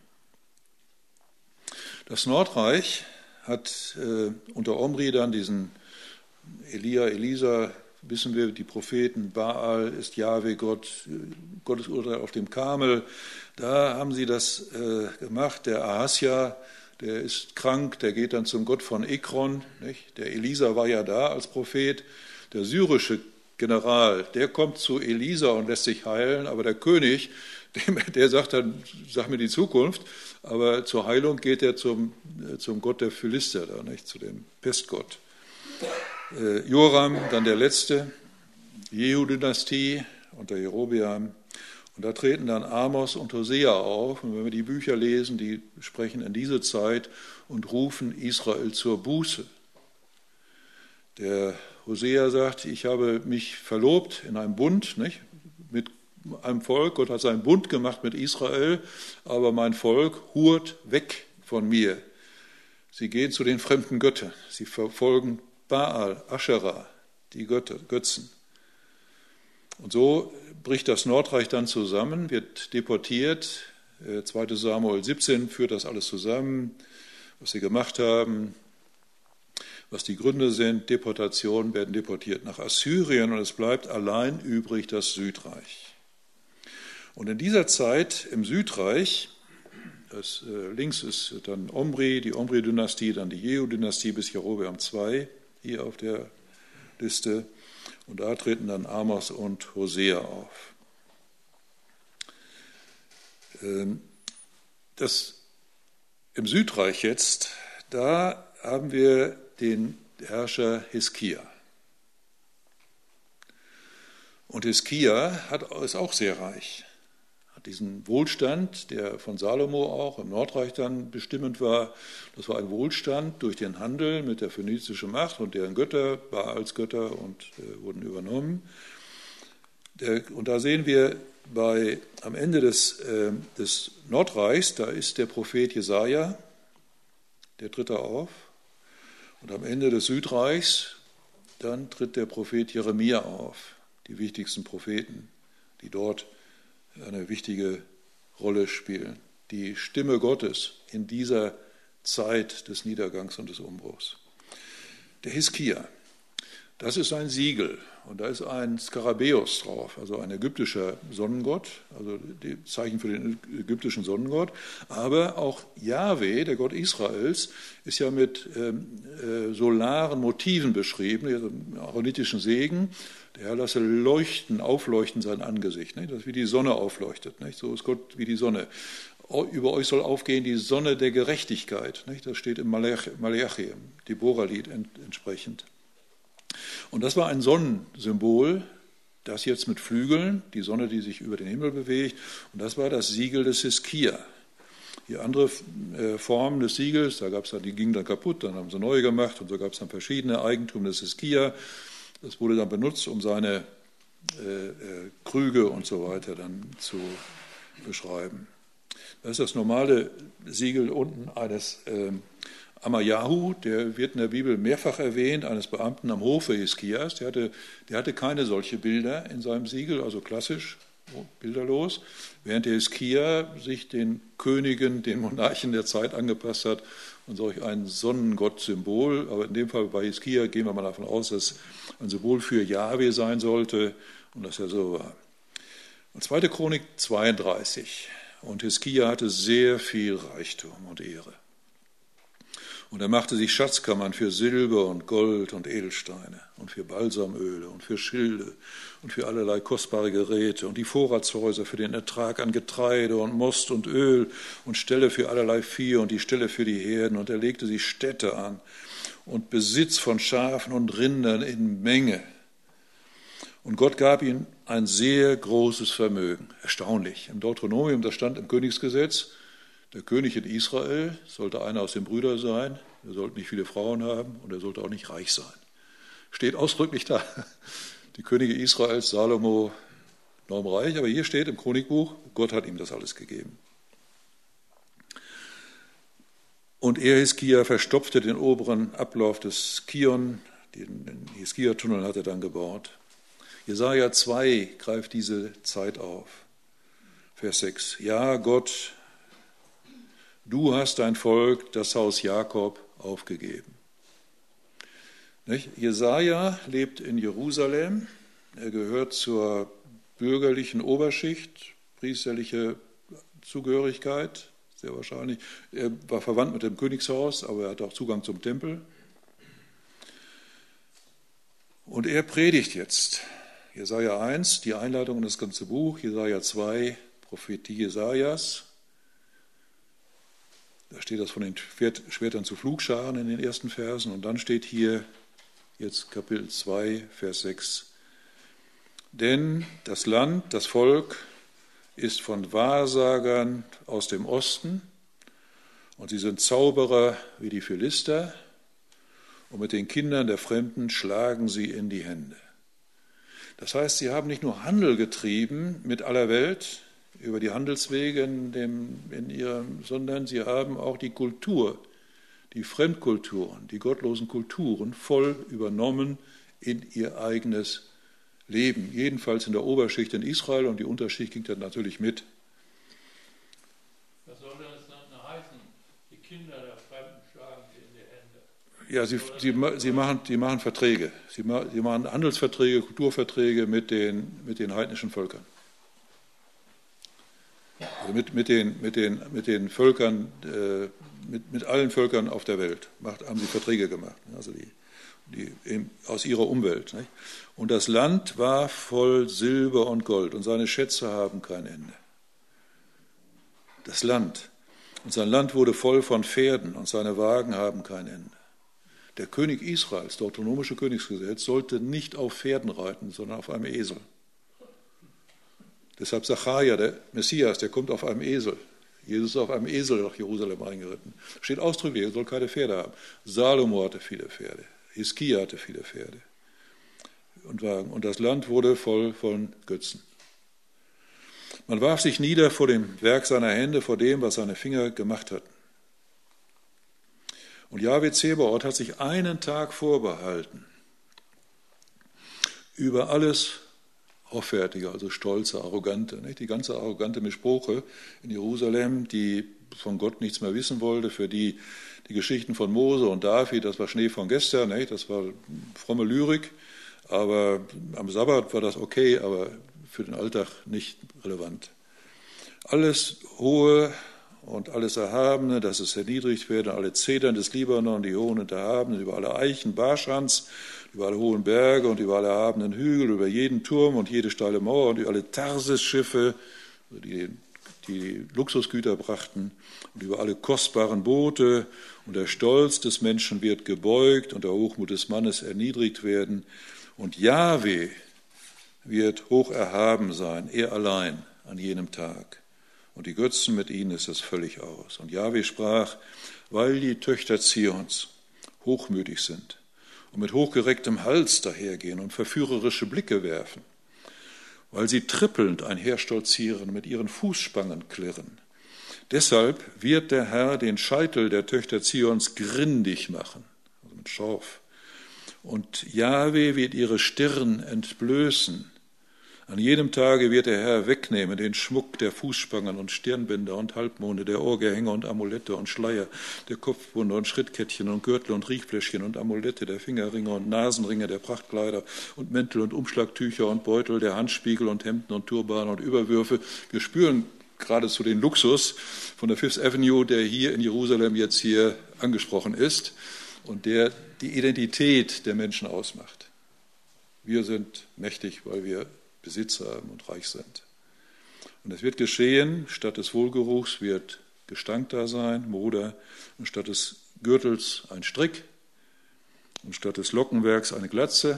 Das Nordreich hat äh, unter Omri dann diesen Elia, Elisa, wissen wir, die Propheten, Baal ist Jahwe Gott, Gottes Urteil auf dem Karmel. Da haben sie das äh, gemacht. Der Ahasja, der ist krank, der geht dann zum Gott von Ekron. Nicht? Der Elisa war ja da als Prophet. Der syrische General, der kommt zu Elisa und lässt sich heilen, aber der König, dem, der sagt dann, sag mir die Zukunft, aber zur Heilung geht er zum, zum Gott der Philister, da, nicht? Zu dem Pestgott. Äh, Joram, dann der letzte, Jehu-Dynastie unter Jerobeam. Und da treten dann Amos und Hosea auf. Und wenn wir die Bücher lesen, die sprechen in diese Zeit und rufen Israel zur Buße. Der Hosea sagt, ich habe mich verlobt in einem Bund, nicht? Mit einem Volk. Gott hat seinen Bund gemacht mit Israel, aber mein Volk hurt weg von mir. Sie gehen zu den fremden Göttern. Sie verfolgen Baal, Aschera, die Götter, Götzen. Und so bricht das Nordreich dann zusammen, wird deportiert. zweiter Samuel siebzehn führt das alles zusammen, was sie gemacht haben, was die Gründe sind. Deportation, werden deportiert nach Assyrien und es bleibt allein übrig das Südreich. Und in dieser Zeit im Südreich, das, äh, links ist dann Omri, die Omri-Dynastie, dann die Jehu-Dynastie bis Jerobeam der Zweite, hier auf der Liste. Und da treten dann Amos und Hosea auf. Das, im Südreich jetzt, da haben wir den Herrscher Hiskia. Und Hiskia hat, ist auch sehr reich. Hat diesen Wohlstand, der von Salomo auch im Nordreich dann bestimmend war. Das war ein Wohlstand durch den Handel mit der phönizischen Macht und deren Götter, Baals Götter und äh, wurden übernommen. Der, und da sehen wir bei, am Ende des, äh, des Nordreichs, da ist der Prophet Jesaja, der tritt da auf. Und am Ende des Südreichs, dann tritt der Prophet Jeremia auf, die wichtigsten Propheten, die dort eine wichtige Rolle spielen. Die Stimme Gottes in dieser Zeit des Niedergangs und des Umbruchs. Der Hiskia, das ist ein Siegel und da ist ein Skarabäus drauf, also ein ägyptischer Sonnengott, also die Zeichen für den ägyptischen Sonnengott. Aber auch Jahwe, der Gott Israels, ist ja mit ähm, äh, solaren Motiven beschrieben, also im aaronitischen Segen. Der Herr lasse leuchten, aufleuchten sein Angesicht, nicht? Das ist wie die Sonne aufleuchtet. Nicht? So ist Gott wie die Sonne. Über euch soll aufgehen die Sonne der Gerechtigkeit. Nicht? Das steht im Maleachi, im Deborah-Lied entsprechend. Und das war ein Sonnensymbol, das jetzt mit Flügeln, die Sonne, die sich über den Himmel bewegt. Und das war das Siegel des Hiskia. Die andere äh, Form des Siegels, da gab es dann, die gingen dann kaputt, dann haben sie neu gemacht und so gab es dann verschiedene Eigentum des Hiskia. Das wurde dann benutzt, um seine äh, äh, Krüge und so weiter dann zu beschreiben. Das ist das normale Siegel unten eines äh, Amayahu, der wird in der Bibel mehrfach erwähnt, eines Beamten am Hofe Hiskias. Der hatte, der hatte keine solche Bilder in seinem Siegel, also klassisch, bilderlos, während der Hiskia sich den Königen, den Monarchen der Zeit angepasst hat und solch ein Sonnengott-Symbol, aber in dem Fall bei Hiskia gehen wir mal davon aus, dass ein Symbol für Jahwe sein sollte und das ja so war. Und zweite Chronik zweiunddreißig. Und Hiskia hatte sehr viel Reichtum und Ehre. Und er machte sich Schatzkammern für Silber und Gold und Edelsteine und für Balsamöle und für Schilde und für allerlei kostbare Geräte und die Vorratshäuser für den Ertrag an Getreide und Most und Öl und Ställe für allerlei Vieh und die Ställe für die Herden. Und er legte sich Städte an und Besitz von Schafen und Rindern in Menge. Und Gott gab ihm ein sehr großes Vermögen. Erstaunlich. Im Deuteronomium, das stand im Königsgesetz, Der König in Israel sollte einer aus den Brüdern sein, er sollte nicht viele Frauen haben und er sollte auch nicht reich sein. Steht ausdrücklich da. Die Könige Israels, Salomo, enorm reich, aber hier steht im Chronikbuch, Gott hat ihm das alles gegeben. Und er, Hiskia, verstopfte den oberen Ablauf des Kion, den Hiskia-Tunnel hat er dann gebaut. Jesaja zwei greift diese Zeit auf. Vers sechs. Ja, Gott, du hast dein Volk, das Haus Jakob, aufgegeben. Nicht? Jesaja lebt in Jerusalem. Er gehört zur bürgerlichen Oberschicht, priesterliche Zugehörigkeit, sehr wahrscheinlich. Er war verwandt mit dem Königshaus, aber er hatte auch Zugang zum Tempel. Und er predigt jetzt. Jesaja eins, die Einleitung in das ganze Buch, Jesaja zwei, Prophetie Jesajas. Da steht das von den Schwertern zu Pflugscharen in den ersten Versen. Und dann steht hier jetzt Kapitel zwei, Vers sechs. Denn das Land, das Volk ist von Wahrsagern aus dem Osten und sie sind Zauberer wie die Philister und mit den Kindern der Fremden schlagen sie in die Hände. Das heißt, sie haben nicht nur Handel getrieben mit aller Welt über die Handelswege in dem, in ihrem, sondern sie haben auch die Kultur, die Fremdkulturen, die gottlosen Kulturen voll übernommen in ihr eigenes Leben. Jedenfalls in der Oberschicht in Israel und die Unterschicht ging dann natürlich mit.
Was soll das dann heißen? Die Kinder der Fremden schlagen sie in die Hände.
Ja, sie, sie, sie, machen, sie machen Verträge. Sie, sie machen Handelsverträge, Kulturverträge mit den, mit den heidnischen Völkern. Also mit, mit, den, mit, den, mit den Völkern, äh, mit, mit allen Völkern auf der Welt macht, haben sie Verträge gemacht. Also die, die, in, aus ihrer Umwelt. Nicht? Und das Land war voll Silber und Gold und seine Schätze haben kein Ende. Das Land. Und sein Land wurde voll von Pferden und seine Wagen haben kein Ende. Der König Israels, das autonomische Königsgesetz, sollte nicht auf Pferden reiten, sondern auf einem Esel. Deshalb Sacharja, der Messias, der kommt auf einem Esel. Jesus ist auf einem Esel nach Jerusalem eingeritten. Steht ausdrücklich, er soll keine Pferde haben. Salomo hatte viele Pferde. Hiskia hatte viele Pferde und Wagen. Und das Land wurde voll von Götzen. Man warf sich nieder vor dem Werk seiner Hände, vor dem, was seine Finger gemacht hatten. Und Jahwe Zebaoth hat sich einen Tag vorbehalten, über alles Hoffärtige, also Stolze, Arrogante. Nicht? Die ganze arrogante Mischproche in Jerusalem, die von Gott nichts mehr wissen wollte, für die die Geschichten von Mose und David, das war Schnee von gestern, nicht? Das war fromme Lyrik, aber am Sabbat war das okay, aber für den Alltag nicht relevant. Alles Hohe und alles Erhabene, dass es erniedrigt werde, alle Zedern des Libanon, die Hohen und Erhabenen, über alle Eichen Baschans, über alle hohen Berge und über alle erhabenen Hügel, über jeden Turm und jede steile Mauer und über alle Tarsis-Schiffe, die die Luxusgüter brachten, und über alle kostbaren Boote, und der Stolz des Menschen wird gebeugt und der Hochmut des Mannes erniedrigt werden. Und Jahwe wird hoch erhaben sein, er allein an jenem Tag. Und die Götzen mit ihnen ist es völlig aus. Und Jahwe sprach, weil die Töchter Zions hochmütig sind und mit hochgerecktem Hals dahergehen und verführerische Blicke werfen, weil sie trippelnd einherstolzieren, mit ihren Fußspangen klirren. Deshalb wird der Herr den Scheitel der Töchter Zions grindig machen, also mit Schorf. Und Jahwe wird ihre Stirn entblößen. An jedem Tage wird der Herr wegnehmen den Schmuck der Fußspangen und Stirnbänder und Halbmonde, der Ohrgehänge und Amulette und Schleier, der Kopfbunde und Schrittkettchen und Gürtel und Riechfläschchen und Amulette, der Fingerringe und Nasenringe, der Prachtkleider und Mäntel und Umschlagtücher und Beutel, der Handspiegel und Hemden und Turbane und Überwürfe. Wir spüren geradezu den Luxus von der Fifth Avenue, der hier in Jerusalem jetzt hier angesprochen ist und der die Identität der Menschen ausmacht. Wir sind mächtig, weil wir Besitz haben und reich sind. Und es wird geschehen, statt des Wohlgeruchs wird Gestank da sein, Moder, und statt des Gürtels ein Strick, und statt des Lockenwerks eine Glatze,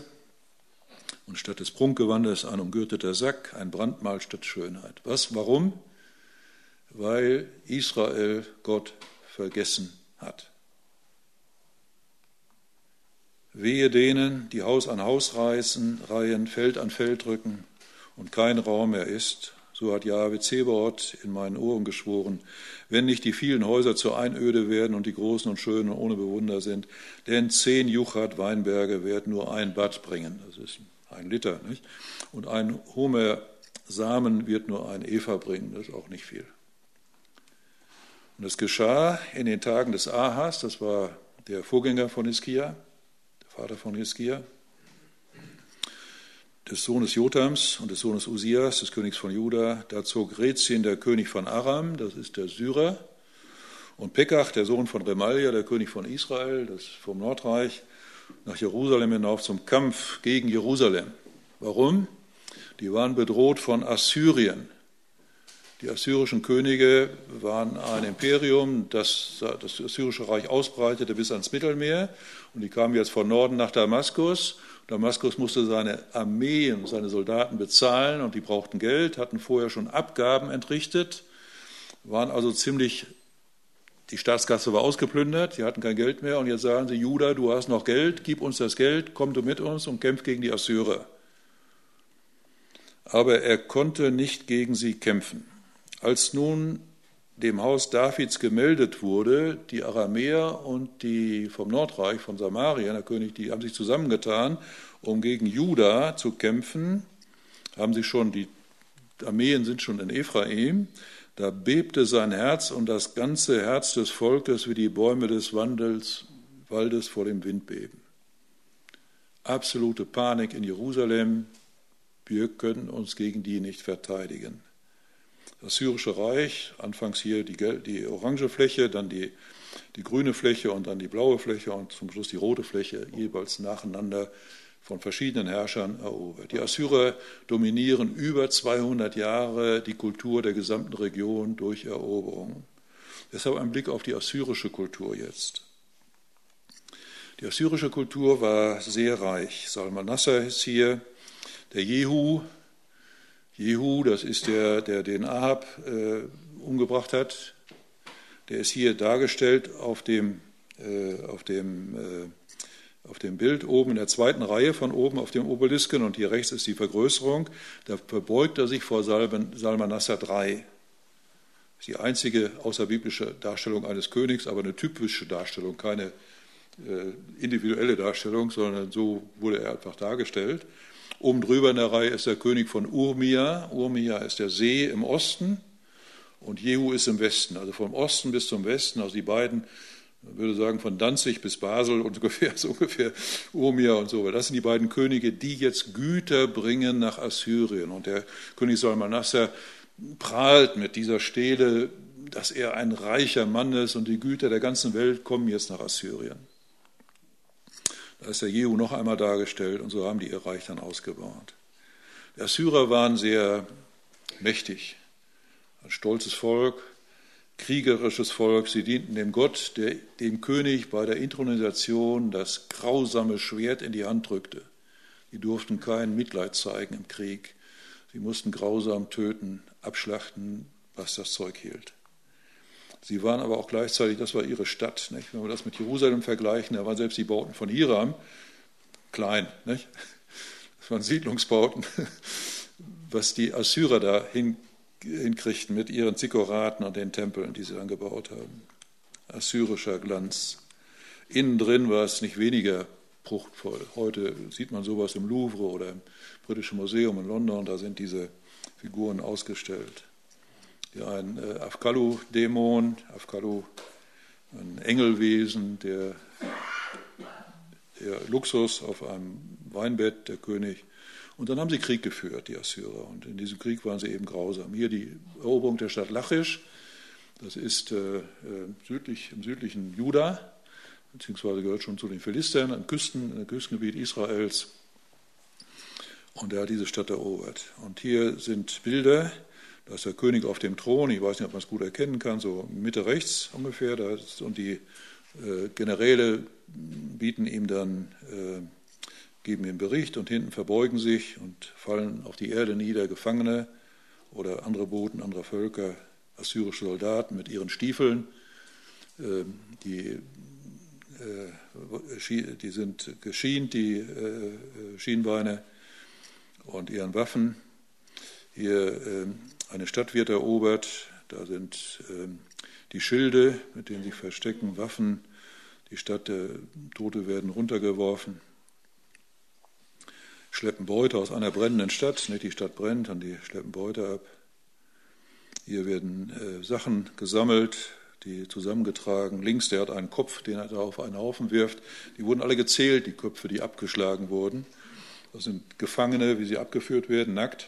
und statt des Prunkgewandes ein umgürteter Sack, ein Brandmal statt Schönheit. Was, warum? weil Israel Gott vergessen hat. Wehe denen, die Haus an Haus reißen, Reihen, Feld an Feld drücken und kein Raum mehr ist. So hat Jahwe Zebaoth in meinen Ohren geschworen, wenn nicht die vielen Häuser zur Einöde werden und die großen und schönen und ohne Bewunder sind. Denn zehn Juchat Weinberge werden nur ein Bad bringen, das ist ein Liter, nicht? Und ein Homer Samen wird nur ein Eva bringen, das ist auch nicht viel. Und es geschah in den Tagen des Ahas, das war der Vorgänger von Hiskia, der Vater von Hiskia, des Sohnes Jotams und des Sohnes Usias, des Königs von Juda. Da zog Rezin, der König von Aram, das ist der Syrer, und Pekach, der Sohn von Remalia, der König von Israel, das vom Nordreich, nach Jerusalem hinauf zum Kampf gegen Jerusalem. Warum? Die waren bedroht von Assyrien. Die assyrischen Könige waren ein Imperium, das das assyrische Reich ausbreitete bis ans Mittelmeer, und die kamen jetzt von Norden nach Damaskus. Damaskus musste seine Armeen, seine Soldaten bezahlen, und die brauchten Geld, hatten vorher schon Abgaben entrichtet, waren also ziemlich, die Staatskasse war ausgeplündert, die hatten kein Geld mehr, und jetzt sagen sie, Juda, du hast noch Geld, gib uns das Geld, komm du mit uns und kämpf gegen die Assyrer. Aber er konnte nicht gegen sie kämpfen. Als nun dem Haus Davids gemeldet wurde, die Aramäer und die vom Nordreich, von Samaria, der König, die haben sich zusammengetan, um gegen Juda zu kämpfen, haben sie schon, die Armeen sind schon in Ephraim, da bebte sein Herz und das ganze Herz des Volkes wie die Bäume des Wandels, Waldes vor dem Wind beben. Absolute Panik in Jerusalem, wir können uns gegen die nicht verteidigen. Das Syrische Reich, anfangs hier die, die orange Fläche, dann die, die grüne Fläche und dann die blaue Fläche und zum Schluss die rote Fläche, jeweils nacheinander von verschiedenen Herrschern erobert. Die Assyrer dominieren über zweihundert Jahre die Kultur der gesamten Region durch Eroberung. Deshalb ein Blick auf die assyrische Kultur jetzt. Die assyrische Kultur war sehr reich. Salmanassar ist hier, der Jehu, Jehu, das ist der, der den Ahab äh, umgebracht hat. Der ist hier dargestellt auf dem, äh, auf, dem, äh, auf dem Bild oben in der zweiten Reihe von oben auf dem Obelisken, und hier rechts ist die Vergrößerung. Da verbeugt er sich vor Salmanassar der Dritte. Das ist die einzige außerbiblische Darstellung eines Königs, aber eine typische Darstellung, keine äh, individuelle Darstellung, sondern so wurde er einfach dargestellt. Oben drüber in der Reihe ist der König von Urmia. Urmia ist der See im Osten und Jehu ist im Westen. Also vom Osten bis zum Westen, also die beiden, ich würde sagen von Danzig bis Basel und ungefähr, so ungefähr Urmia und so. Das sind die beiden Könige, die jetzt Güter bringen nach Assyrien. Und der König Salmanassar prahlt mit dieser Stele, dass er ein reicher Mann ist und die Güter der ganzen Welt kommen jetzt nach Assyrien. Da ist der Jehu noch einmal dargestellt, und so haben die ihr Reich dann ausgebaut. Die Assyrer waren sehr mächtig, ein stolzes Volk, kriegerisches Volk. Sie dienten dem Gott, der dem König bei der Inthronisation das grausame Schwert in die Hand drückte. Die durften kein Mitleid zeigen im Krieg. Sie mussten grausam töten, abschlachten, was das Zeug hielt. Sie waren aber auch gleichzeitig, das war ihre Stadt. Nicht? Wenn wir das mit Jerusalem vergleichen, da waren selbst die Bauten von Hiram klein. Nicht? Das waren Siedlungsbauten, was die Assyrer da hin, hinkriegten mit ihren Zikkoraten und den Tempeln, die sie dann gebaut haben. Assyrischer Glanz. Innen drin war es nicht weniger pruchtvoll. Heute sieht man sowas im Louvre oder im Britischen Museum in London, da sind diese Figuren ausgestellt. Ja, ein äh, Afkalu-Dämon, Afkalu, ein Engelwesen, der, der Luxus auf einem Weinbett, der König. Und dann haben sie Krieg geführt, die Assyrer. Und in diesem Krieg waren sie eben grausam. Hier die Eroberung der Stadt Lachisch, das ist äh, südlich, im südlichen Juda, beziehungsweise gehört schon zu den Philistern, am Küsten, im Küstengebiet Israels. Und er hat diese Stadt erobert. Und hier sind Bilder. Da ist der König auf dem Thron, ich weiß nicht, ob man es gut erkennen kann, so Mitte rechts ungefähr. Da ist, und die äh, Generäle bieten ihm dann, äh, geben ihm Bericht, und hinten verbeugen sich und fallen auf die Erde nieder, Gefangene oder andere Boten anderer Völker, assyrische Soldaten mit ihren Stiefeln, die, die sind geschient, die Schienbeine, und ihren Waffen. Hier eine Stadt wird erobert, da sind die Schilde, mit denen sie verstecken, Waffen, die Stadt, der Tote werden runtergeworfen, schleppen Beute aus einer brennenden Stadt, nicht die Stadt brennt, dann die schleppen Beute ab. Hier werden äh, Sachen gesammelt, die zusammengetragen. Links, der hat einen Kopf, den er da auf einen Haufen wirft. Die wurden alle gezählt, die Köpfe, die abgeschlagen wurden. Das sind Gefangene, wie sie abgeführt werden, nackt.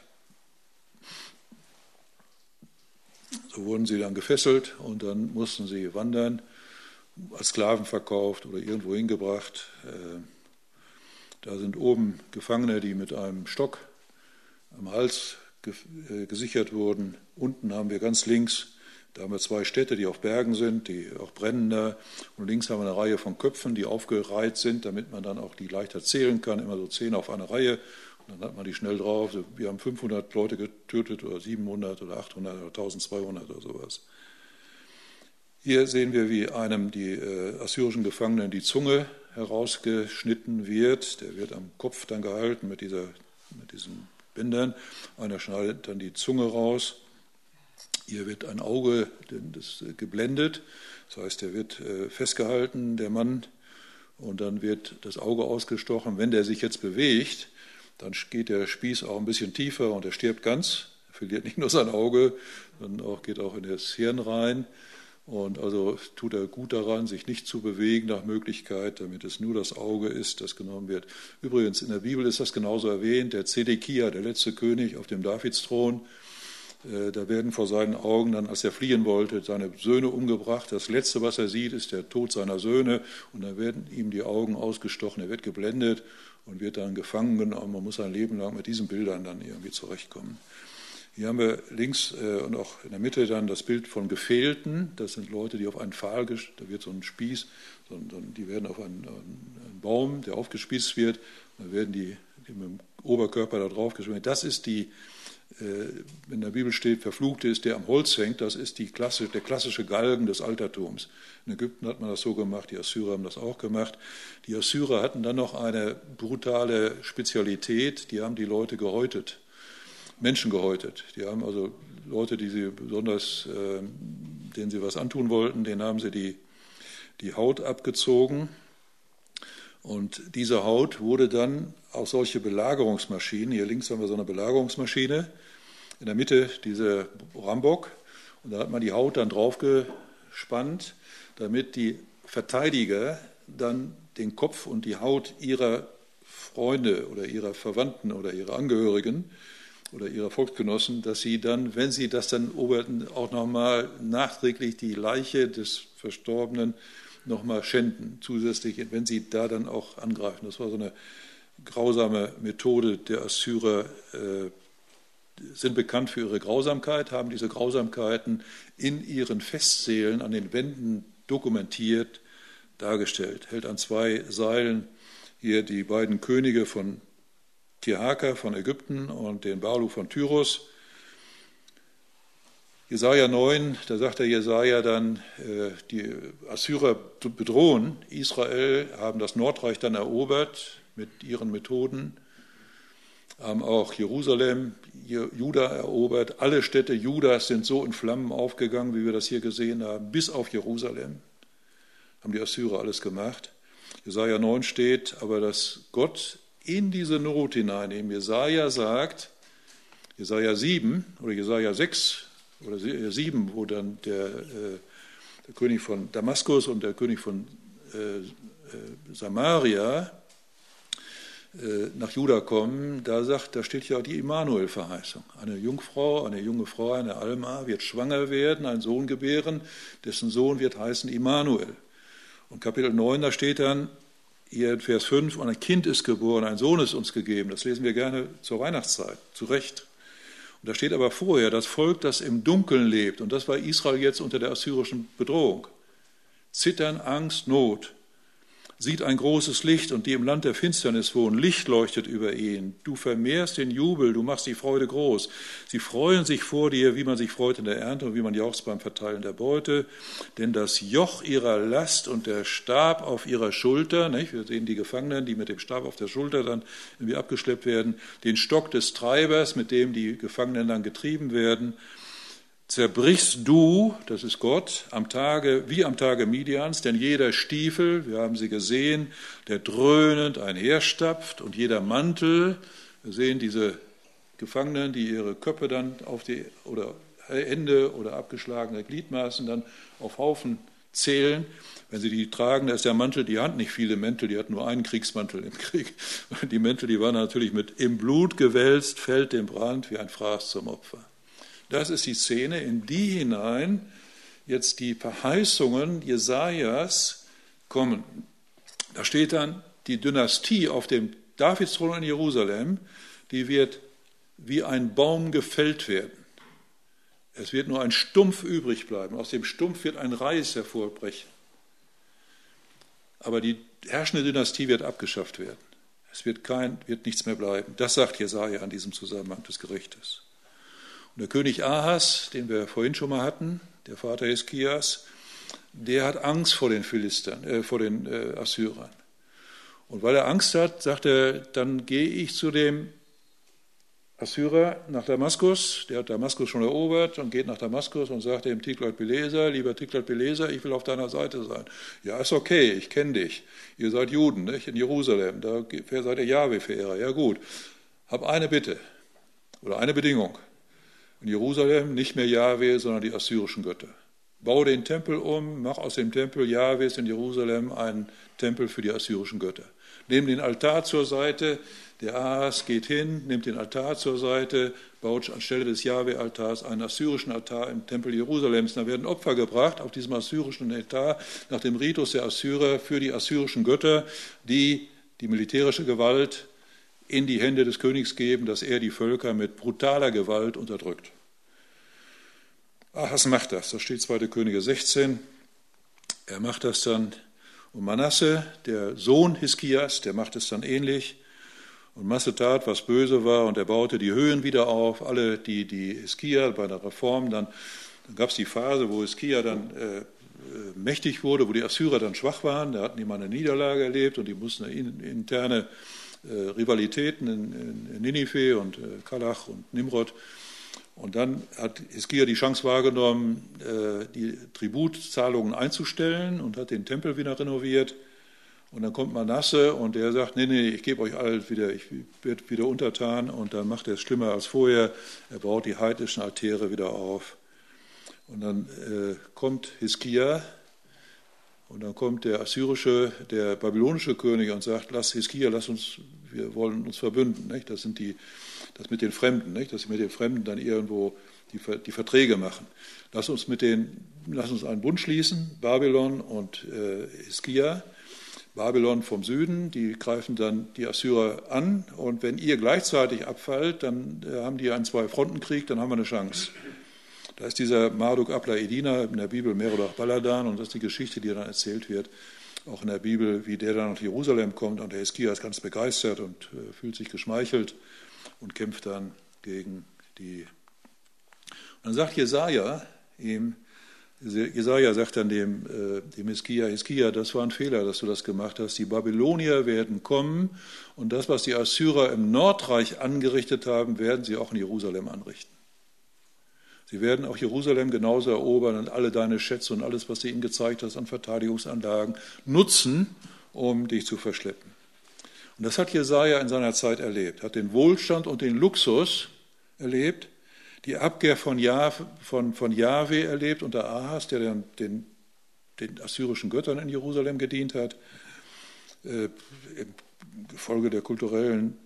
So wurden sie dann gefesselt und dann mussten sie wandern, als Sklaven verkauft oder irgendwo hingebracht. Da sind oben Gefangene, die mit einem Stock am Hals gesichert wurden. Unten haben wir ganz links, da haben wir zwei Städte, die auf Bergen sind, die auch brennen da. Und links haben wir eine Reihe von Köpfen, die aufgereiht sind, damit man dann auch die leichter zählen kann, immer so zehn auf eine Reihe. Und dann hat man die schnell drauf. Wir haben fünfhundert Leute getötet oder siebenhundert oder achthundert oder eintausendzweihundert oder sowas. Hier sehen wir, wie einem die äh, assyrischen Gefangenen die Zunge herausgeschnitten wird. Der wird am Kopf dann gehalten mit, dieser, mit diesen Bändern. Einer schneidet dann die Zunge raus. Hier wird ein Auge das, äh, geblendet. Das heißt, der wird äh, festgehalten, der Mann, und dann wird das Auge ausgestochen. Wenn der sich jetzt bewegt, dann geht der Spieß auch ein bisschen tiefer und er stirbt ganz. Er verliert nicht nur sein Auge, sondern auch, geht auch in das Hirn rein. Und also tut er gut daran, sich nicht zu bewegen nach Möglichkeit, damit es nur das Auge ist, das genommen wird. Übrigens, in der Bibel ist das genauso erwähnt. Der Zedekia, der letzte König auf dem Davidsthron, äh, da werden vor seinen Augen dann, als er fliehen wollte, seine Söhne umgebracht. Das Letzte, was er sieht, ist der Tod seiner Söhne. Und dann werden ihm die Augen ausgestochen, er wird geblendet und wird dann gefangen genommen. Man muss sein Leben lang mit diesen Bildern dann irgendwie zurechtkommen. Hier haben wir links äh, und auch in der Mitte dann das Bild von Gefählten. Das sind Leute, die auf einen Pfahl, da wird so ein Spieß, so ein, so ein, die werden auf einen, einen Baum, der aufgespießt wird, dann werden die, die mit dem Oberkörper da drauf geschwungen. Das ist die, äh, in der Bibel steht, Verfluchte ist, der am Holz hängt. Das ist die Klasse, der klassische Galgen des Altertums. In Ägypten hat man das so gemacht, die Assyrer haben das auch gemacht. Die Assyrer hatten dann noch eine brutale Spezialität, die haben die Leute gehäutet. Menschen gehäutet. Die haben also Leute, die sie besonders, äh, denen sie was antun wollten, denen haben sie die, die Haut abgezogen. Und diese Haut wurde dann auf solche Belagerungsmaschinen, hier links haben wir so eine Belagerungsmaschine, in der Mitte diese Rambock, und da hat man die Haut dann draufgespannt, damit die Verteidiger dann den Kopf und die Haut ihrer Freunde oder ihrer Verwandten oder ihrer Angehörigen oder ihrer Volksgenossen, dass sie dann, wenn sie das dann oberten, auch nochmal nachträglich die Leiche des Verstorbenen nochmal schänden, zusätzlich, wenn sie da dann auch angreifen. Das war so eine grausame Methode der Assyrer, äh, sind bekannt für ihre Grausamkeit, haben diese Grausamkeiten in ihren Festsälen an den Wänden dokumentiert dargestellt. Hält an zwei Seilen hier die beiden Könige von Tirhaka von Ägypten und den Baalu von Tyrus. Jesaja neun, da sagt der Jesaja dann, äh, die Assyrer bedrohen Israel, haben das Nordreich dann erobert mit ihren Methoden, haben auch Jerusalem, Juda erobert. Alle Städte Judas sind so in Flammen aufgegangen, wie wir das hier gesehen haben, bis auf Jerusalem. Haben die Assyrer alles gemacht. Jesaja neun steht, aber dass Gott in diese Not hinein, eben Jesaja sagt, Jesaja sieben oder Jesaja sechs oder sieben, wo dann der, äh, der König von Damaskus und der König von äh, äh, Samaria äh, nach Juda kommen, da sagt, da steht ja die Immanuel-Verheißung. Eine Jungfrau, eine junge Frau, eine Alma wird schwanger werden, einen Sohn gebären, dessen Sohn wird heißen Immanuel. Und Kapitel neun, da steht dann, hier in Vers fünf, und ein Kind ist geboren, ein Sohn ist uns gegeben. Das lesen wir gerne zur Weihnachtszeit, zu Recht. Und da steht aber vorher, das Volk, das im Dunkeln lebt, und das war Israel jetzt unter der assyrischen Bedrohung. Zittern, Angst, Not. sieht ein großes Licht und die im Land der Finsternis wohnen, Licht leuchtet über ihn. Du vermehrst den Jubel, du machst die Freude groß. Sie freuen sich vor dir, wie man sich freut in der Ernte und wie man jauchzt beim Verteilen der Beute. Denn das Joch ihrer Last und der Stab auf ihrer Schulter, nicht? Wir sehen die Gefangenen, die mit dem Stab auf der Schulter dann irgendwie abgeschleppt werden, den Stock des Treibers, mit dem die Gefangenen dann getrieben werden, zerbrichst du, das ist Gott, am Tage, wie am Tage Midians, denn jeder Stiefel, wir haben sie gesehen, der dröhnend einherstapft und jeder Mantel, wir sehen diese Gefangenen, die ihre Köpfe dann auf die, oder Hände oder abgeschlagene Gliedmaßen dann auf Haufen zählen. Wenn sie die tragen, da ist der Mantel, die hatten nicht viele Mäntel, die hatten nur einen Kriegsmantel im Krieg. Die Mäntel, die waren natürlich mit im Blut gewälzt, fällt dem Brand wie ein Fraß zum Opfer. Das ist die Szene, in die hinein jetzt die Verheißungen Jesajas kommen. Da steht dann, die Dynastie auf dem Davidsthron in Jerusalem, die wird wie ein Baum gefällt werden. Es wird nur ein Stumpf übrig bleiben. Aus dem Stumpf wird ein Reis hervorbrechen. Aber die herrschende Dynastie wird abgeschafft werden. Es wird, kein, wird nichts mehr bleiben. Das sagt Jesaja an diesem Zusammenhang des Gerichtes. Und der König Ahas, den wir vorhin schon mal hatten, der Vater Hiskias, der hat Angst vor den Philistern, äh, vor den äh, Assyrern. Und weil er Angst hat, sagt er, dann gehe ich zu dem Assyrer nach Damaskus, der hat Damaskus schon erobert und geht nach Damaskus und sagt dem Tiglat-Pileser, lieber Tiglat-Pileser, ich will auf deiner Seite sein. Ja, ist okay, ich kenne dich. Ihr seid Juden, nicht? In Jerusalem, da seid ihr Jahwe-Verehrer. Ja gut, hab eine Bitte oder eine Bedingung. In Jerusalem nicht mehr Jahwe, sondern die assyrischen Götter. Bau den Tempel um, mach aus dem Tempel Jahwes in Jerusalem einen Tempel für die assyrischen Götter. Nimm den Altar zur Seite, der Ahas geht hin, nimmt den Altar zur Seite, baut anstelle des Jahwe-Altars einen assyrischen Altar im Tempel Jerusalems. Da werden Opfer gebracht auf diesem assyrischen Altar nach dem Ritus der Assyrer für die assyrischen Götter, die die militärische Gewalt in die Hände des Königs geben, dass er die Völker mit brutaler Gewalt unterdrückt. Ahas macht das, das steht zweiter Könige sechzehn. Er macht das dann, und Manasse, der Sohn Hiskias, der macht es dann ähnlich. Und Manasse tat, was böse war, und er baute die Höhen wieder auf. Alle, die, die Hiskia bei der Reform, dann, dann gab es die Phase, wo Hiskia dann äh, mächtig wurde, wo die Assyrer dann schwach waren. Da hatten die mal eine Niederlage erlebt und die mussten in, interne äh, Rivalitäten in, in, in Ninive und äh, Kalach und Nimrod. Und dann hat Hiskia die Chance wahrgenommen, äh, die Tributzahlungen einzustellen und hat den Tempel wieder renoviert. Und dann kommt Manasse und der sagt, nee, nee, ich gebe euch alles wieder, ich werde wieder untertan. Und dann macht er es schlimmer als vorher. Er baut die heidnischen Altäre wieder auf. Und dann äh, kommt Hiskia und dann kommt der assyrische, der babylonische König und sagt, lass Hiskia, lass uns, wir wollen uns verbünden. Nicht? Das sind die, das mit den Fremden, nicht? Dass sie mit den Fremden dann irgendwo die, die Verträge machen. Lass uns mit den, lass uns einen Bund schließen, Babylon und äh, Hiskia. Babylon vom Süden, die greifen dann die Assyrer an und wenn ihr gleichzeitig abfallt, dann äh, haben die einen Zwei-Fronten-Krieg, dann haben wir eine Chance. Da ist dieser Marduk Abla-Edina in der Bibel Merodach Baladan und das ist die Geschichte, die dann erzählt wird, auch in der Bibel, wie der dann nach Jerusalem kommt und der Hiskia ist ganz begeistert und äh, fühlt sich geschmeichelt und kämpft dann gegen die. Und dann sagt Jesaja ihm, Jesaja sagt dann dem, äh, dem Hiskia, Hiskia, das war ein Fehler, dass du das gemacht hast. Die Babylonier werden kommen und das, was die Assyrer im Nordreich angerichtet haben, werden sie auch in Jerusalem anrichten. Sie werden auch Jerusalem genauso erobern und alle deine Schätze und alles, was du ihnen gezeigt hast an Verteidigungsanlagen, nutzen, um dich zu verschleppen. Und das hat Jesaja in seiner Zeit erlebt, hat den Wohlstand und den Luxus erlebt, die Abkehr von, Jah, von, von Jahwe erlebt unter Ahas, der dann den, den assyrischen Göttern in Jerusalem gedient hat, äh, im Gefolge der kulturellen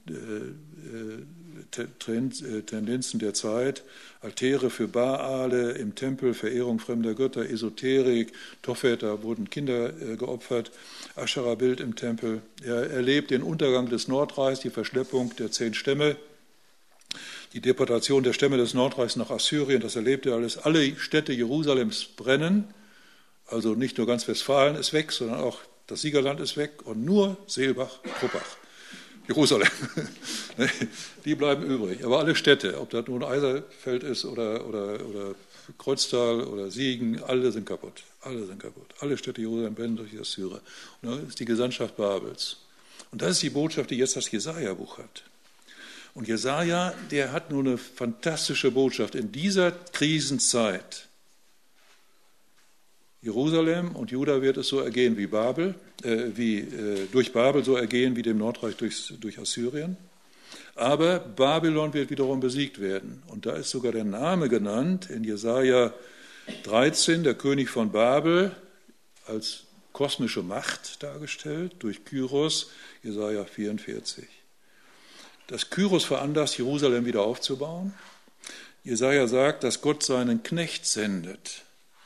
äh, Trend, äh, Tendenzen der Zeit, Altäre für Baale im Tempel, Verehrung fremder Götter, Esoterik, Tophet, da wurden Kinder äh, geopfert, Aschera-Bild im Tempel. Er erlebt den Untergang des Nordreichs, die Verschleppung der zehn Stämme, die Deportation der Stämme des Nordreichs nach Assyrien, das erlebt er alles. Alle Städte Jerusalems brennen, also nicht nur ganz Westfalen ist weg, sondern auch Das Siegerland ist weg und nur Seelbach, Kruppach, Jerusalem, die bleiben übrig. Aber alle Städte, ob das nun Eiserfeld ist oder, oder, oder Kreuztal oder Siegen, alle sind kaputt. Alle sind kaputt. Alle Städte Jerusalem brennen durch die Assyrer. Und dann ist die Gesandtschaft Babels. Und das ist die Botschaft, die jetzt das Jesaja-Buch hat. Und Jesaja, der hat nun eine fantastische Botschaft in dieser Krisenzeit. Jerusalem und Juda wird es so ergehen wie Babel, äh, wie äh, durch Babel so ergehen wie dem Nordreich durch, durch Assyrien. Aber Babylon wird wiederum besiegt werden. Und da ist sogar der Name genannt in Jesaja dreizehn, der König von Babel, als kosmische Macht dargestellt durch Kyros, Jesaja vierundvierzig. Dass Kyros veranlasst, Jerusalem wieder aufzubauen. Jesaja sagt, dass Gott seinen Knecht sendet.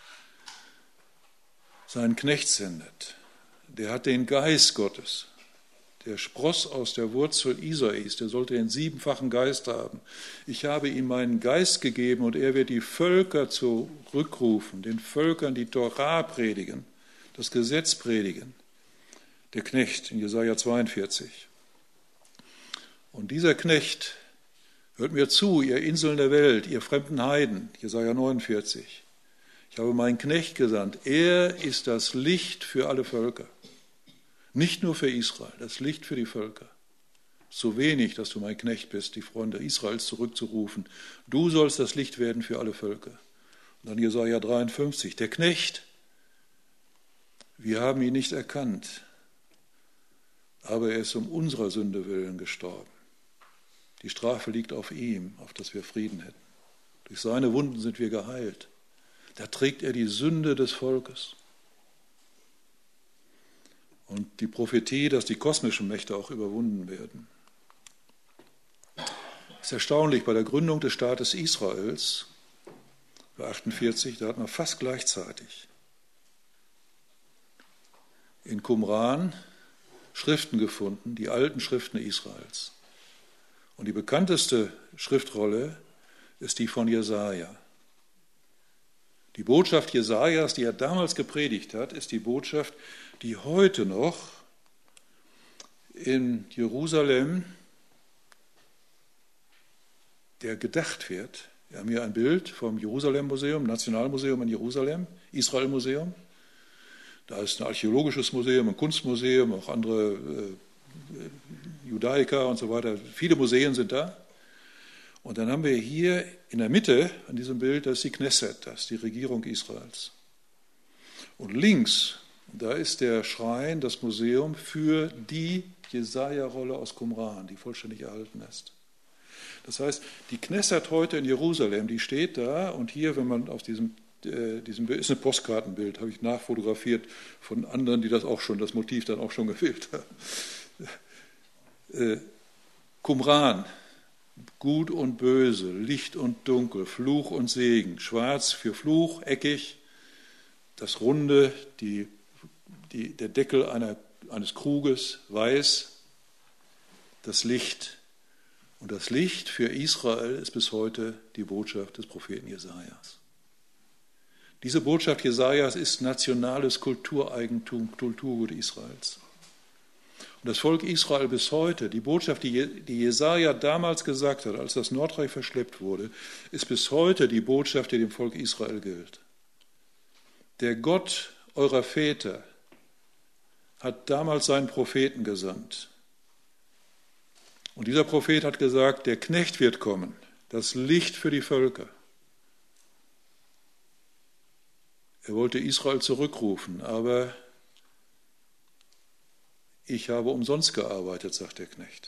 Seinen Knecht sendet. Der hat den Geist Gottes. Der Spross aus der Wurzel Isais, der sollte den siebenfachen Geist haben. Ich habe ihm meinen Geist gegeben und er wird die Völker zurückrufen, den Völkern die Torah predigen, das Gesetz predigen. Der Knecht in Jesaja zweiundvierzig. Und dieser Knecht, hört mir zu, ihr Inseln der Welt, ihr fremden Heiden, Jesaja neunundvierzig. Ich habe meinen Knecht gesandt. Er ist das Licht für alle Völker. Nicht nur für Israel, das Licht für die Völker. So wenig, dass du mein Knecht bist, die Freunde Israels zurückzurufen. Du sollst das Licht werden für alle Völker. Und dann Jesaja dreiundfünfzig. Der Knecht, wir haben ihn nicht erkannt, aber er ist um unserer Sünde willen gestorben. Die Strafe liegt auf ihm, auf dass wir Frieden hätten. Durch seine Wunden sind wir geheilt. Da trägt er die Sünde des Volkes. Und die Prophetie, dass die kosmischen Mächte auch überwunden werden. Es ist erstaunlich, bei der Gründung des Staates Israels, bei achtundvierzig, da hat man fast gleichzeitig in Qumran Schriften gefunden, die alten Schriften Israels. Und die bekannteste Schriftrolle ist die von Jesaja. Die Botschaft Jesajas, die er damals gepredigt hat, ist die Botschaft, die heute noch in Jerusalem der gedacht wird. Wir haben hier ein Bild vom Jerusalem-Museum, Nationalmuseum in Jerusalem, Israel-Museum. Da ist ein archäologisches Museum, ein Kunstmuseum, auch andere äh, Judaiker und so weiter. Viele Museen sind da. Und dann haben wir hier in der Mitte an diesem Bild, das ist die Knesset, das ist die Regierung Israels. Und links, da ist der Schrein, das Museum für die Jesaja-Rolle aus Qumran, die vollständig erhalten ist. Das heißt, die Knesset heute in Jerusalem, die steht da und hier, wenn man auf diesem, äh, diesem Bild, ist ein Postkartenbild, habe ich nachfotografiert von anderen, die das auch schon, das Motiv dann auch schon gewählt haben. Äh, Qumran. Gut und Böse, Licht und Dunkel, Fluch und Segen, schwarz für Fluch, eckig, das Runde, die, die, der Deckel einer, eines Kruges, weiß, das Licht. Und das Licht für Israel ist bis heute die Botschaft des Propheten Jesajas. Diese Botschaft Jesajas ist nationales Kultureigentum, Kulturgut Israels. Und das Volk Israel bis heute, die Botschaft, die Jesaja damals gesagt hat, als das Nordreich verschleppt wurde, ist bis heute die Botschaft, die dem Volk Israel gilt. Der Gott eurer Väter hat damals seinen Propheten gesandt. Und dieser Prophet hat gesagt, der Knecht wird kommen, das Licht für die Völker. Er wollte Israel zurückrufen, aber ich habe umsonst gearbeitet, sagt der Knecht.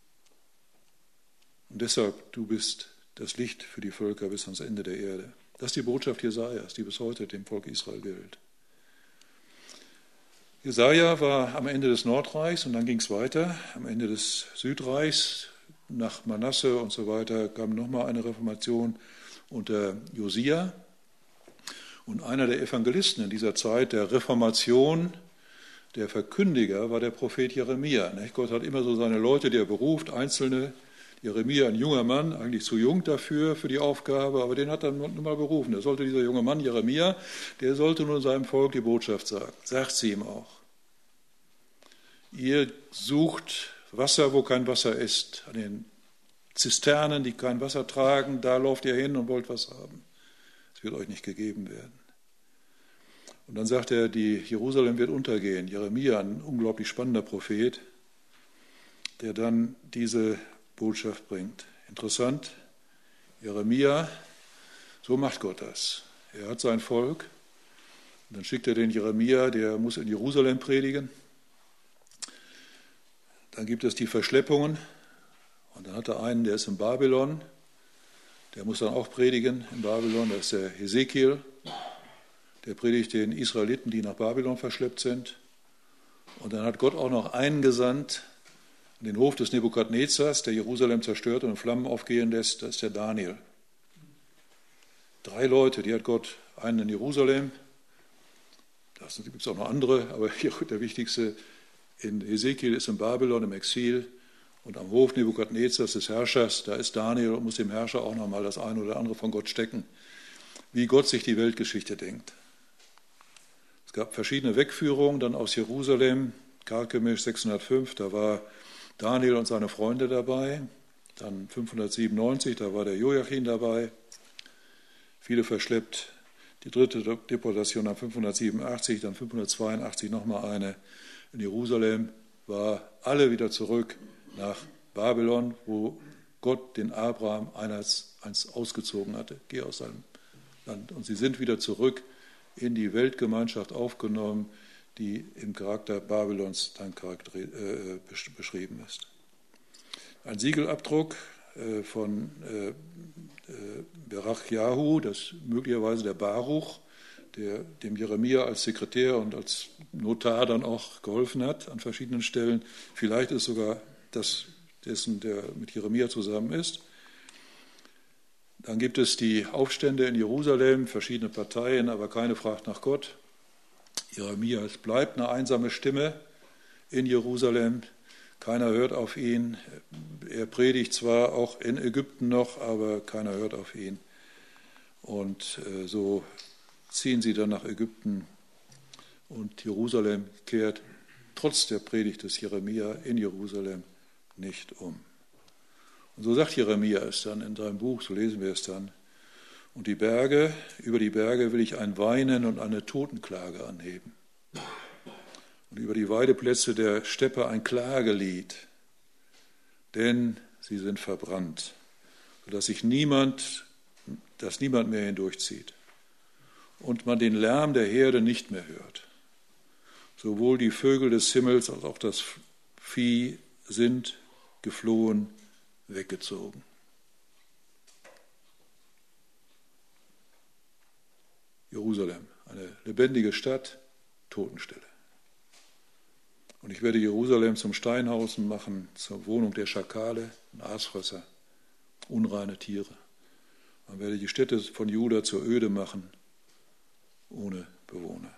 Und deshalb, du bist das Licht für die Völker bis ans Ende der Erde. Das ist die Botschaft Jesajas, die bis heute dem Volk Israel gilt. Jesaja war am Ende des Nordreichs und dann ging es weiter. Am Ende des Südreichs, nach Manasse und so weiter, kam nochmal eine Reformation unter Josia. Und einer der Evangelisten in dieser Zeit der Reformation, der Verkündiger, war der Prophet Jeremia. Gott hat immer so seine Leute, die er beruft, Einzelne. Jeremia, ein junger Mann, eigentlich zu jung dafür, für die Aufgabe, aber den hat er nun mal berufen. Der sollte, dieser junge Mann, Jeremia, der sollte nun seinem Volk die Botschaft sagen. Sagt sie ihm auch. ihr sucht Wasser, wo kein Wasser ist, an den Zisternen, die kein Wasser tragen, da lauft ihr hin und wollt was haben. Es wird euch nicht gegeben werden. Und dann sagt er, die Jerusalem wird untergehen. Jeremia, ein unglaublich spannender Prophet, der dann diese Botschaft bringt. Interessant, Jeremia, so macht Gott das. Er hat sein Volk, und dann schickt er den Jeremia, der muss in Jerusalem predigen. Dann gibt es die Verschleppungen, und dann hat er einen, der ist in Babylon, der muss dann auch predigen in Babylon, das ist der Hesekiel. Der predigt den Israeliten, die nach Babylon verschleppt sind. Und dann hat Gott auch noch einen gesandt an den Hof des Nebukadnezars, der Jerusalem zerstört und in Flammen aufgehen lässt. Das ist der Daniel. Drei Leute, die hat Gott, einen in Jerusalem, da gibt es auch noch andere, aber der wichtigste in Hesekiel ist in Babylon im Exil. Und am Hof Nebukadnezars, des Herrschers, da ist Daniel und muss dem Herrscher auch noch mal das eine oder andere von Gott stecken, wie Gott sich die Weltgeschichte denkt. Es gab verschiedene Wegführungen dann aus Jerusalem, Karkemisch sechshundertfünf, da war Daniel und seine Freunde dabei. Dann fünfhundertsiebenundneunzig, da war der Joachim dabei. Viele verschleppt. Die dritte Deportation dann fünfhundertsiebenundachtzig, dann fünfhundertzweiundachtzig nochmal eine. In Jerusalem war alle wieder zurück nach Babylon, wo Gott den Abraham einst ausgezogen hatte. Geh aus seinem Land. Und sie sind wieder zurück in die Weltgemeinschaft aufgenommen, die im Charakter Babylons dann charakter, äh, beschrieben ist. Ein Siegelabdruck äh, von äh, äh, Berachjahu, das ist möglicherweise der Baruch, der dem Jeremia als Sekretär und als Notar dann auch geholfen hat an verschiedenen Stellen. Vielleicht ist sogar das dessen, der mit Jeremia zusammen ist. Dann gibt es die Aufstände in Jerusalem, verschiedene Parteien, aber keine fragt nach Gott. Jeremia, es bleibt eine einsame Stimme in Jerusalem. Keiner hört auf ihn. Er predigt zwar auch in Ägypten noch, aber keiner hört auf ihn. Und äh, so ziehen sie dann nach Ägypten und Jerusalem kehrt trotz der Predigt des Jeremia in Jerusalem nicht um. Und so sagt Jeremia es dann in seinem Buch, so lesen wir es dann. Und die Berge, über die Berge will ich ein Weinen und eine Totenklage anheben. Und über die Weideplätze der Steppe ein Klagelied, denn sie sind verbrannt, sodass sich niemand, dass niemand mehr hindurchzieht und man den Lärm der Herde nicht mehr hört. Sowohl die Vögel des Himmels als auch das Vieh sind geflohen, weggezogen. Jerusalem, eine lebendige Stadt, Totenstille. Und ich werde Jerusalem zum Steinhausen machen, zur Wohnung der Schakale und Aasfresser, unreine Tiere. Man werde die Städte von Juda zur Öde machen, ohne Bewohner.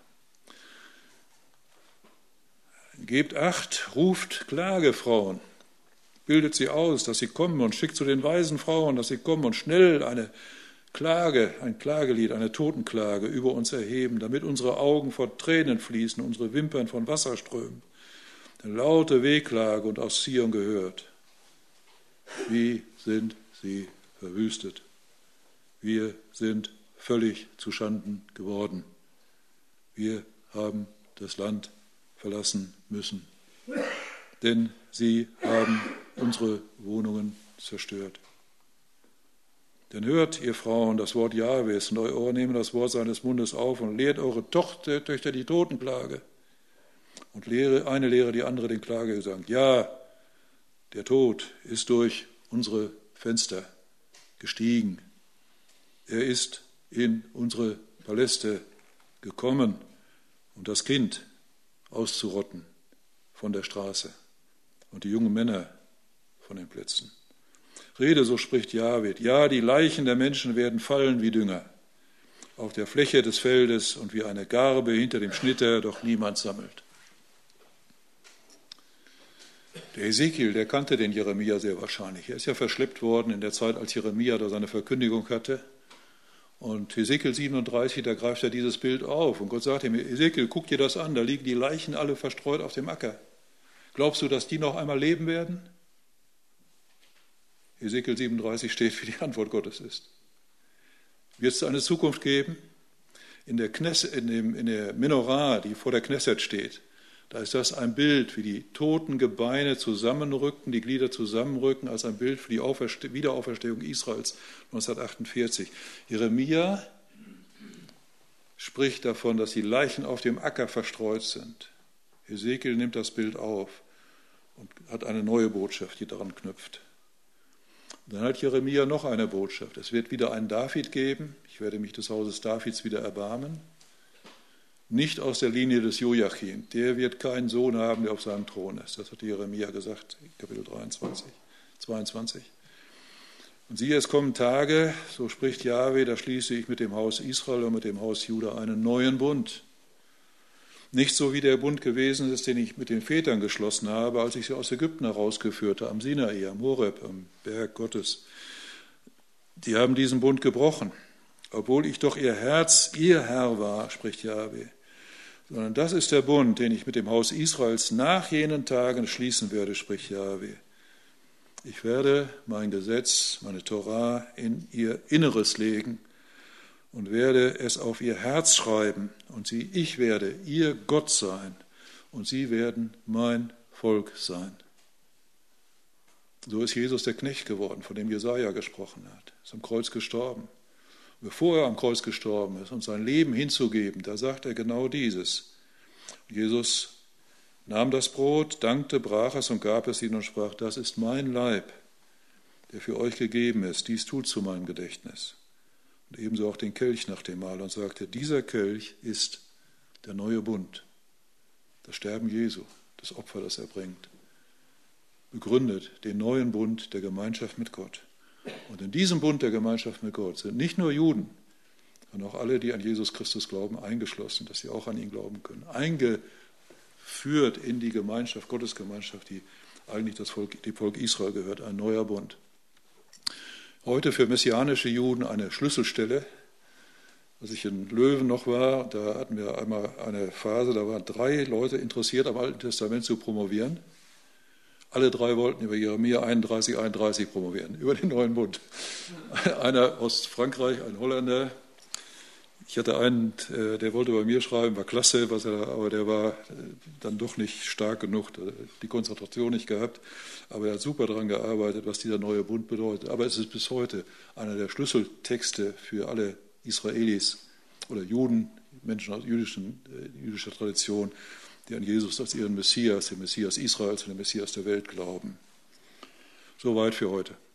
Gebt Acht, ruft Klagefrauen, bildet sie aus, dass sie kommen und schickt zu den weisen Frauen, dass sie kommen und schnell eine Klage, ein Klagelied, eine Totenklage über uns erheben, damit unsere Augen von Tränen fließen, unsere Wimpern von Wasser strömen. Eine laute Wehklage und aus Zion gehört. Wie sind sie verwüstet? Wir sind völlig zuschanden geworden. Wir haben das Land verlassen müssen, denn sie haben unsere Wohnungen zerstört. Denn hört, ihr Frauen, das Wort Jahwes, und euer Ohr nehmen das Wort seines Mundes auf und lehrt eure Tochter, Töchter die Totenklage und lehre, eine lehre die andere den Klagegesang. Ja, der Tod ist durch unsere Fenster gestiegen. Er ist in unsere Paläste gekommen, um das Kind auszurotten von der Straße und die jungen Männer von den Plätzen. Rede, so spricht Jahwe. Ja, die Leichen der Menschen werden fallen wie Dünger auf der Fläche des Feldes und wie eine Garbe hinter dem Schnitter, doch niemand sammelt. Der Hesekiel, der kannte den Jeremia sehr wahrscheinlich. Er ist ja verschleppt worden in der Zeit, als Jeremia da seine Verkündigung hatte. Und Hesekiel siebenunddreißig, da greift er dieses Bild auf. Und Gott sagt ihm, Hesekiel, guck dir das an, da liegen die Leichen alle verstreut auf dem Acker. Glaubst du, dass die noch einmal leben werden? Hesekiel siebenunddreißig steht, wie die Antwort Gottes ist. Wird es eine Zukunft geben? In der, Knesset, in, dem, in der Menorah, die vor der Knesset steht, da ist das ein Bild, wie die toten Gebeine zusammenrücken, die Glieder zusammenrücken, als ein Bild für die Auferste- Wiederauferstehung Israels neunzehnhundertachtundvierzig. Jeremia spricht davon, dass die Leichen auf dem Acker verstreut sind. Hesekiel nimmt das Bild auf und hat eine neue Botschaft, die daran knüpft. Dann hat Jeremia noch eine Botschaft. Es wird wieder einen David geben. Ich werde mich des Hauses Davids wieder erbarmen. Nicht aus der Linie des Joachim. Der wird keinen Sohn haben, der auf seinem Thron ist. Das hat Jeremia gesagt, Kapitel dreiundzwanzig, zweiundzwanzig. Und siehe, es kommen Tage, so spricht Jahwe, da schließe ich mit dem Haus Israel und mit dem Haus Juda einen neuen Bund. Nicht so wie der Bund gewesen ist, den ich mit den Vätern geschlossen habe, als ich sie aus Ägypten herausgeführte, am Sinai, am Horeb, am Berg Gottes. Die haben diesen Bund gebrochen, obwohl ich doch ihr Herz, ihr Herr war, spricht Jahwe. Sondern das ist der Bund, den ich mit dem Haus Israels nach jenen Tagen schließen werde, spricht Jahwe. Ich werde mein Gesetz, meine Torah in ihr Inneres legen und werde es auf ihr Herz schreiben. Und sie, ich werde ihr Gott sein und sie werden mein Volk sein. So ist Jesus der Knecht geworden, von dem Jesaja gesprochen hat. Ist am Kreuz gestorben. Bevor er am Kreuz gestorben ist und sein Leben hinzugeben, da sagt er genau dieses. Jesus nahm das Brot, dankte, brach es und gab es ihnen und sprach, das ist mein Leib, der für euch gegeben ist. Dies tut zu meinem Gedächtnis. Und ebenso auch den Kelch nach dem Mahl und sagte, dieser Kelch ist der neue Bund. Das Sterben Jesu, das Opfer, das er bringt, begründet den neuen Bund der Gemeinschaft mit Gott. Und in diesem Bund der Gemeinschaft mit Gott sind nicht nur Juden, sondern auch alle, die an Jesus Christus glauben, eingeschlossen, dass sie auch an ihn glauben können. Eingeführt in die Gemeinschaft, Gottes Gemeinschaft, die eigentlich das Volk, dem Volk Israel gehört, ein neuer Bund. Heute für messianische Juden eine Schlüsselstelle. Als ich in Löwen noch war, da hatten wir einmal eine Phase, da waren drei Leute interessiert, am Alten Testament zu promovieren. Alle drei wollten über Jeremia einunddreißig, einunddreißig promovieren, über den neuen Bund. Einer aus Frankreich, ein Holländer. Ich hatte einen, der wollte bei mir schreiben, war klasse, was er, aber der war dann doch nicht stark genug, die Konzentration nicht gehabt. Aber er hat super daran gearbeitet, was dieser neue Bund bedeutet. Aber es ist bis heute einer der Schlüsseltexte für alle Israelis oder Juden, Menschen aus jüdischen, jüdischer Tradition, die an Jesus als ihren Messias, den Messias Israels und den Messias der Welt glauben. Soweit für heute.